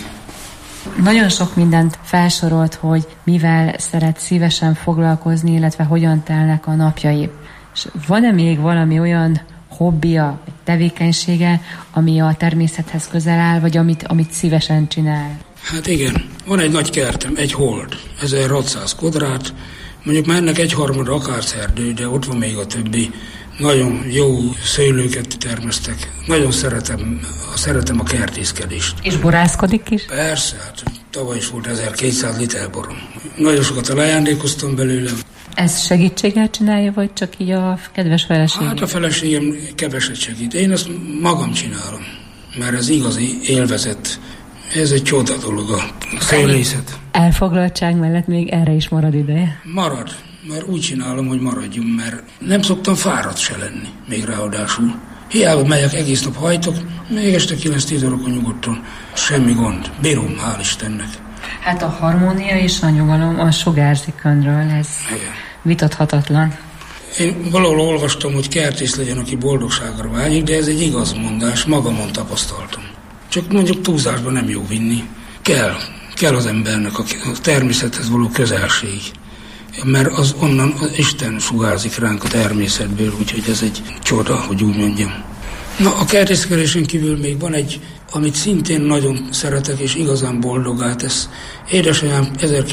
Nagyon sok mindent felsorolt, hogy mivel szeret szívesen foglalkozni, illetve hogyan telnek a napjai. És van-e még valami olyan hobbija, tevékenysége, ami a természethez közel áll, vagy amit, amit szívesen csinál?
Hát igen, van egy nagy kertem, egy hold, ezerhatszáz kvadrát, mondjuk már ennek egyharmada akárszerdő, de ott van még a többi. Nagyon jó szőlőket termesztek. Nagyon szeretem, szeretem a kertészkedést.
És borászkodik is?
Persze, hát tavaly is volt ezerkétszáz liter borom. Nagyon sokat ajándékoztam belőle.
Ez segítséggel csinálja, vagy csak így a kedves feleségem?
Hát a feleségem keveset segít. Én ezt magam csinálom, mert ez igazi élvezet. Ez egy csoda dolog a szőlészet.
Elfoglaltság mellett még erre is marad ideje?
Marad, mert úgy csinálom, hogy maradjunk, mert nem szoktam fáradt se lenni, még ráadásul. Hiába megyek, egész nap hajtok, még este kilenc-tíz órakor nyugodtan. Semmi gond. Bírom, hál' Istennek.
Hát a harmónia és a nyugalom a sugárzik önről, ez igen. Vitathatatlan.
Én valahol olvastam, hogy kertész legyen, aki boldogságra vágyik, de ez egy igaz mondás, magamon tapasztaltam. Csak mondjuk túlzásban nem jó vinni. Kell, kell az embernek a természethez való közelség. Mert az onnan az Isten sugárzik ránk a természetből, úgyhogy ez egy csoda, hogy úgy mondjam. Na, a kertészkedésen kívül még van egy, amit szintén nagyon szeretek, és igazán boldogá tesz. Édesanyám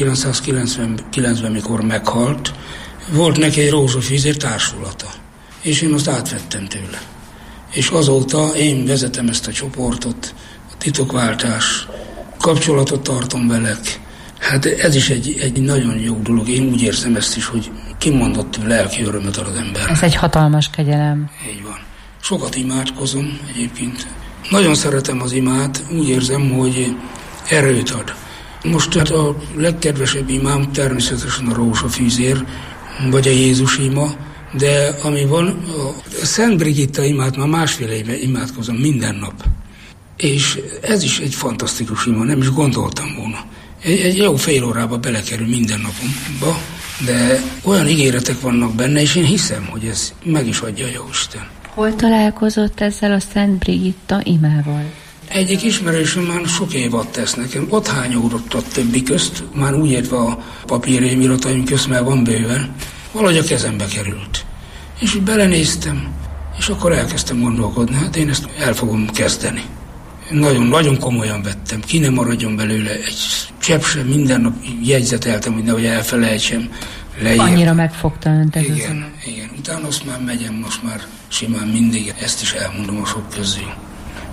ezerkilencszázkilencvenkilencben, mikor meghalt, volt neki egy rózsafűzér társulata, és én azt átvettem tőle. És azóta én vezetem ezt a csoportot, a titokváltás, kapcsolatot tartom velek. Hát ez is egy, egy nagyon jó dolog. Én úgy érzem ezt is, hogy kimondott lelki örömet ad az ember.
Ez egy hatalmas kegyelem.
Így van. Sokat imádkozom egyébként. Nagyon szeretem az imát, úgy érzem, hogy erőt ad. Most hát a legkedvesebb imám természetesen a rózsafűzér, vagy a Jézus ima, de ami van, a Szent Brigitta imát már másfél éve imádkozom minden nap. És ez is egy fantasztikus ima, nem is gondoltam volna. Egy, egy jó fél órába belekerül minden napomba, de olyan ígéretek vannak benne, és én hiszem, hogy ez meg is adja a Jóisten.
Hol találkozott ezzel a Szent Brigitta imával?
Egyik ismerősöm már sok évad tesz nekem. Ott hányódott a többi közt, már úgy értve a papírrémirataim közt, mert van bőven. Valahogy a kezembe került. És úgy belenéztem, és akkor elkezdtem gondolkodni, hát én ezt el fogom kezdeni. Nagyon, nagyon komolyan vettem, ki nem maradjon belőle egy csepp sem, minden nap jegyzeteltem, hogy nehogy elfelejtsem. Leírt.
Annyira megfogta önt ez.
Igen, igen. Utána azt már megyem, most már simán mindig, ezt is elmondom a sok közül.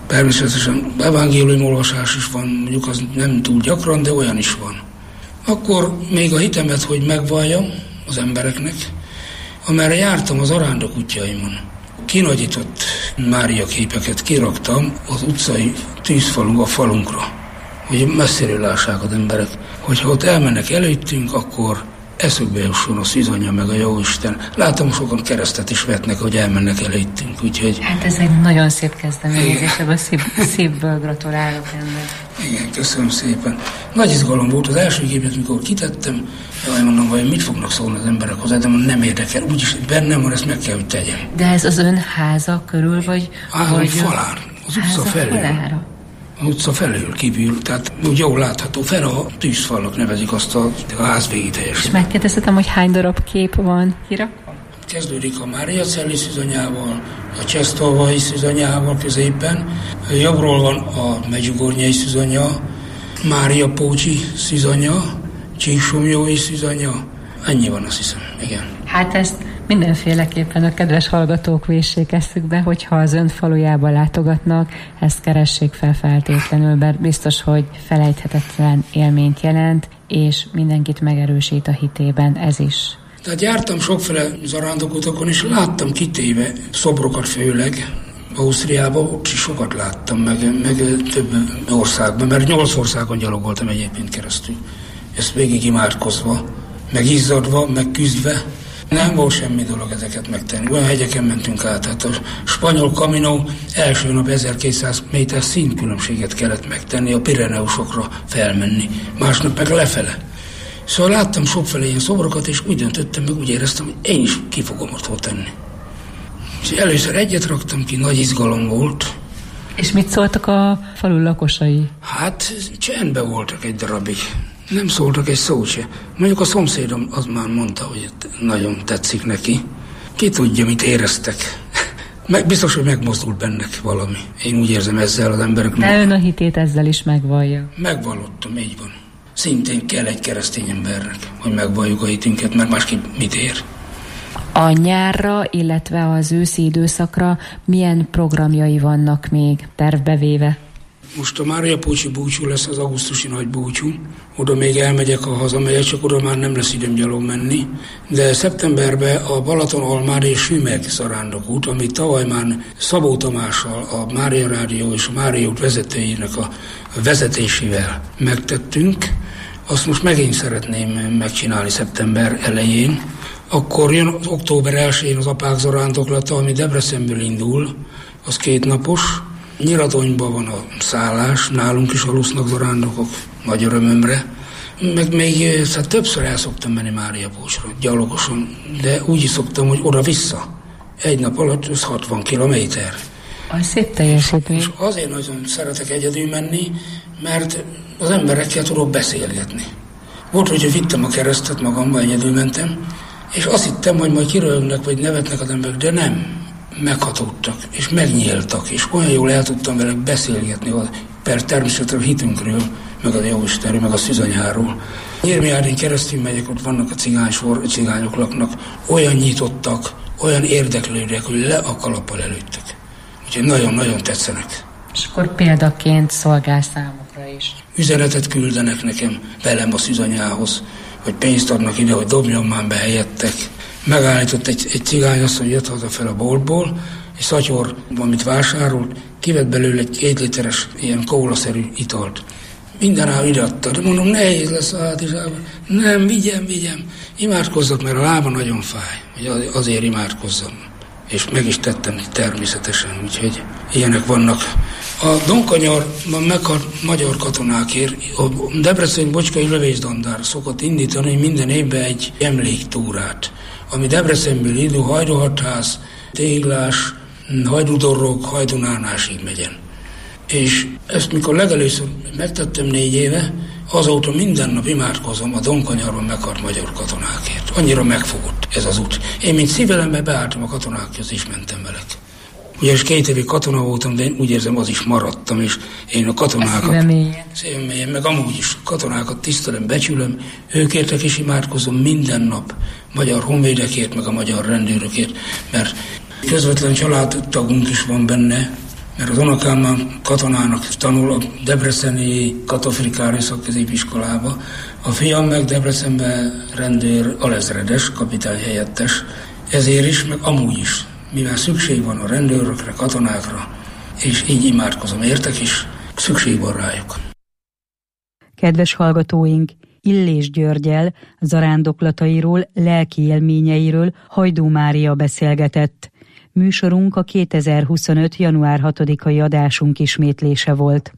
Természetesen evangélium olvasás is van, mondjuk az nem túl gyakran, de olyan is van. Akkor még a hitemet, hogy megvalljam az embereknek, amerre jártam az arándok útjaimon. Kinagyított Mária képeket kiraktam az utcai tűzfalunk a falunkra, hogy messziről lássák az emberek, hogyha ott elmennek előttünk, akkor eszükbe jusson a szűzanya meg a Jóisten. Látom, sokan keresztet is vetnek, hogy elmennek előttünk, úgyhogy...
Hát ez egy nagyon szép kezdeményezés, ebben szép, szépből gratulálok ennek.
Igen, köszönöm szépen. Nagy izgalom volt az első képet, mikor kitettem, jaj, mondom, hogy mit fognak szólni az emberek hozzá, de mondom, nem érdekel, úgyis bennem van, ezt meg kell, hogy tegyem.
De ez az ön háza körül, vagy...
Házam falán, az utca felül.
Falára.
Az utca felül kívül, tehát úgy jól látható, fel a tűzfalnak nevezik azt a, a ház végét helyesen.
És megkérdeztetem, hogy hány darab kép van kirakva?
Kezdődik a Mária Celli szűzanyával, a Csesztolvai szűzanyával középen, jobbról van a Medjugornyai szűzanya, Mária Pócsi szűzanya, Csíksomjói szűzanya, ennyi van, azt hiszem, igen.
Hát ezt mindenféleképpen a kedves hallgatók véssék eszükbe, hogyha az ön falujába látogatnak, ezt keressék fel feltétlenül, mert biztos, hogy felejthetetlen élményt jelent, és mindenkit megerősít a hitében, ez is.
Tehát jártam sokféle zarándokutakon, és láttam kitéve szobrokat főleg, Ausztriában, ott is sokat láttam, meg, meg több országban, mert nyolc országon gyalogoltam egyébként keresztül. Ezt végig imádkozva, meg izzadva, meg küzdve. Nem volt semmi dolog ezeket megtenni. Olyan hegyeken mentünk át. Tehát a spanyol Camino első nap ezerkétszáz méter színkülönbséget kellett megtenni, a Pireneusokra felmenni. Másnap meg lefele. Szóval láttam sokféle ilyen szobrokat, és úgy döntöttem, meg úgy éreztem, hogy én is ki fogom ott tenni. És először egyet raktam ki, nagy izgalom volt.
És mit szóltak a falu lakosai?
Hát csendben voltak egy darabig. Nem szóltak egy szót se. Mondjuk a szomszédom az már mondta, hogy nagyon tetszik neki. Ki tudja, mit éreztek. Meg, biztos, hogy megmozdult bennek valami. Én úgy érzem ezzel az emberek.
De ön a hitét ezzel is megvallja.
Megvallottam, így van. Szintén kell egy keresztény embernek, hogy megvalljuk a hitünket, mert másképp mit ér.
A nyárra, illetve az őszi időszakra milyen programjai vannak még tervbevéve?
Most a Mária Pócsi búcsú lesz, az augusztusi nagy búcsú. Oda még elmegyek, ha hazamegyek, csak oda már nem lesz időm gyalog menni. De szeptemberben a Balaton-Almár és Sümeg zarándokút, amit tavaly már Szabó Tamással, a Mária Rádió és a Mária út vezetőjének a vezetésével megtettünk, azt most megint szeretném megcsinálni szeptember elején. Akkor jön az október elsején az apák zarándoklata, ami Debrecenből indul, az két napos. Nyiradonyban van a szállás, nálunk is alusznak zarándokok, nagy örömömre. Meg még szóval többször el szoktam menni Mária Pócsra, gyalogosan, de úgy is szoktam, hogy oda-vissza. Egy nap alatt ez hatvan kilométer.
Az szép teljesítmény.
És azért nagyon szeretek egyedül menni, mert az emberekkel tudok beszélgetni. Volt, hogy vittem a keresztet magamban, egyedül mentem, és azt hittem, hogy majd kiröhögnek, vagy nevetnek az emberek, de nem. Meghatódtak, és megnyíltak, és olyan jól el tudtam velük beszélgetni, per természetesen a hitünkről, meg a Jóistenről, meg a szűzanyáról. Nyírmiádin keresztül megyek, ott vannak a cigánysor, cigányok laknak, olyan nyitottak, olyan érdeklődőek, hogy le a kalappal előttek. Úgyhogy nagyon-nagyon tetszenek.
És akkor példaként szolgál számukra is.
Üzenetet küldenek nekem velem a szűzanyához, hogy pénzt adnak ide, hogy dobjon már be helyettek. Megállított egy, egy cigány azt, hogy jött haza fel a boltból, és szatyor, amit vásárolt, kivett belőle egy két literes ilyen kólaszerű italt. Minden áll ide adta, de mondom, nehéz lesz a hátizsában. Nem, vigyem, vigyem. Imádkozzak, mert a lába nagyon fáj, hogy azért imádkozzam. És meg is tettem természetesen, úgyhogy ilyenek vannak. A Donkanyarban meghalt magyar katonákért a Debrecen Bocskai Lövészdandár szokott indítani minden évben egy emléktúrát, ami Debrecenből indul Hajdúhatház, Téglás, Hajdúdorrog, Hajdúnánásig megyen. És ezt mikor legelőször megtettem négy éve, azóta minden nap imádkozom a Donkanyarban meghalt magyar katonákért. Annyira megfogott ez az út. Én mint szívelembe beálltam a katonák közé, és mentem velük. Ugyanis két évig katona voltam, de én úgy érzem, az is maradtam, és én a katonákat... Szívem mélyen, meg amúgy is katonákat tisztelem, becsülöm, őkértek is imádkozom minden nap, magyar honvédekért, meg a magyar rendőrökért, mert közvetlen családtagunk is van benne, mert az unokám már katonának tanul a debreceni Katafrikári szakközépiskolába, a fiam meg Debrecenben rendőr, alezredes, kapitány helyettes, ezért is, meg amúgy is, mivel szükség van a rendőrökre, katonákra, és így imádkozom értek is, szükség van rájuk.
Kedves hallgatóink, Illés Györggyel, zarándoklatairól, lelki élményeiről Hajdú Mária beszélgetett. Műsorunk a kétezer-huszonöt. január hatodikai adásunk ismétlése volt.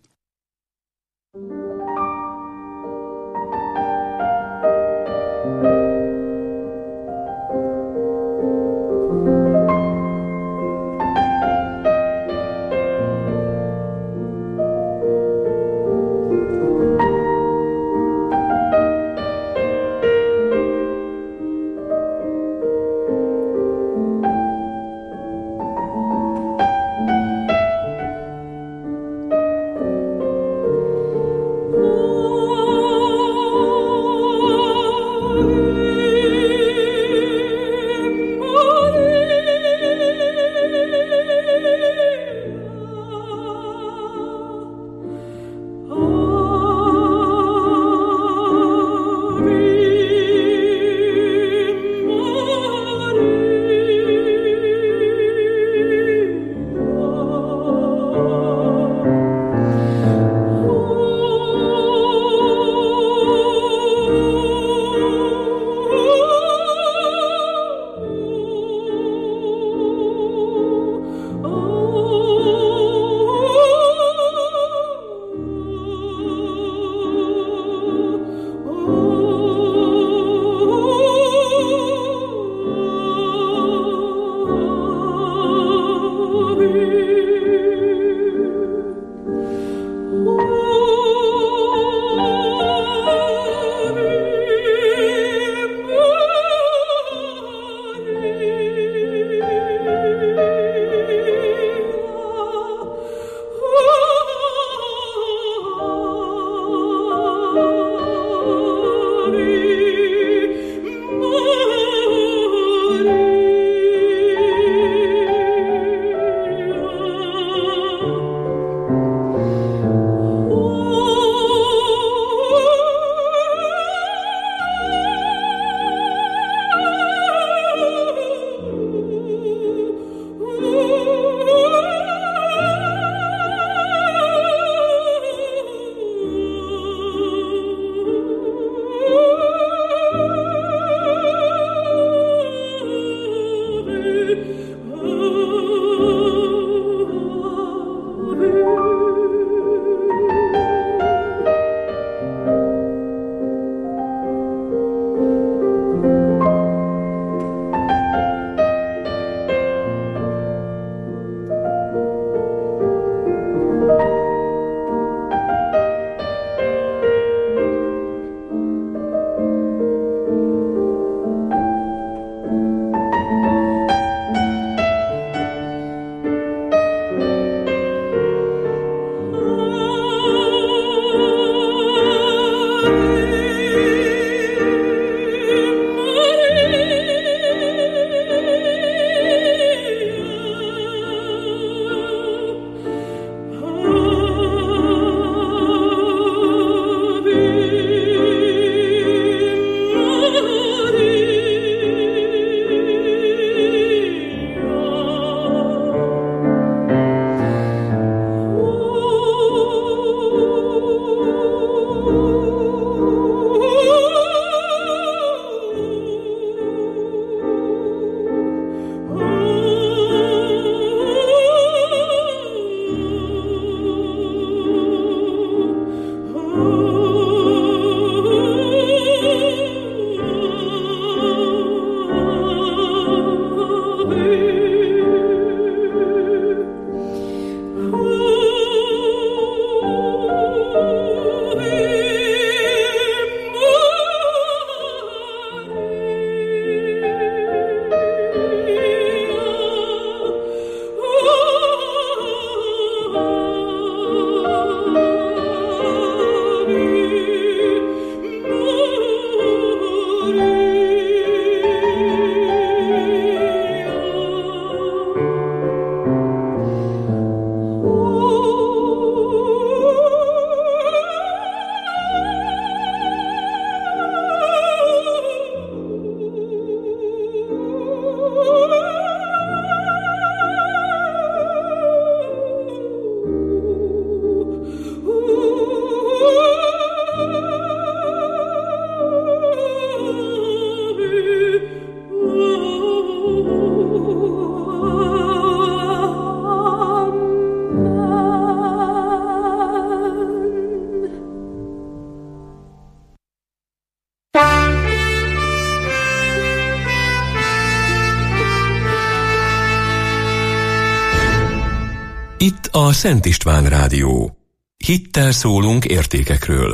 Itt a Szent István Rádió. Hittel szólunk értékekről.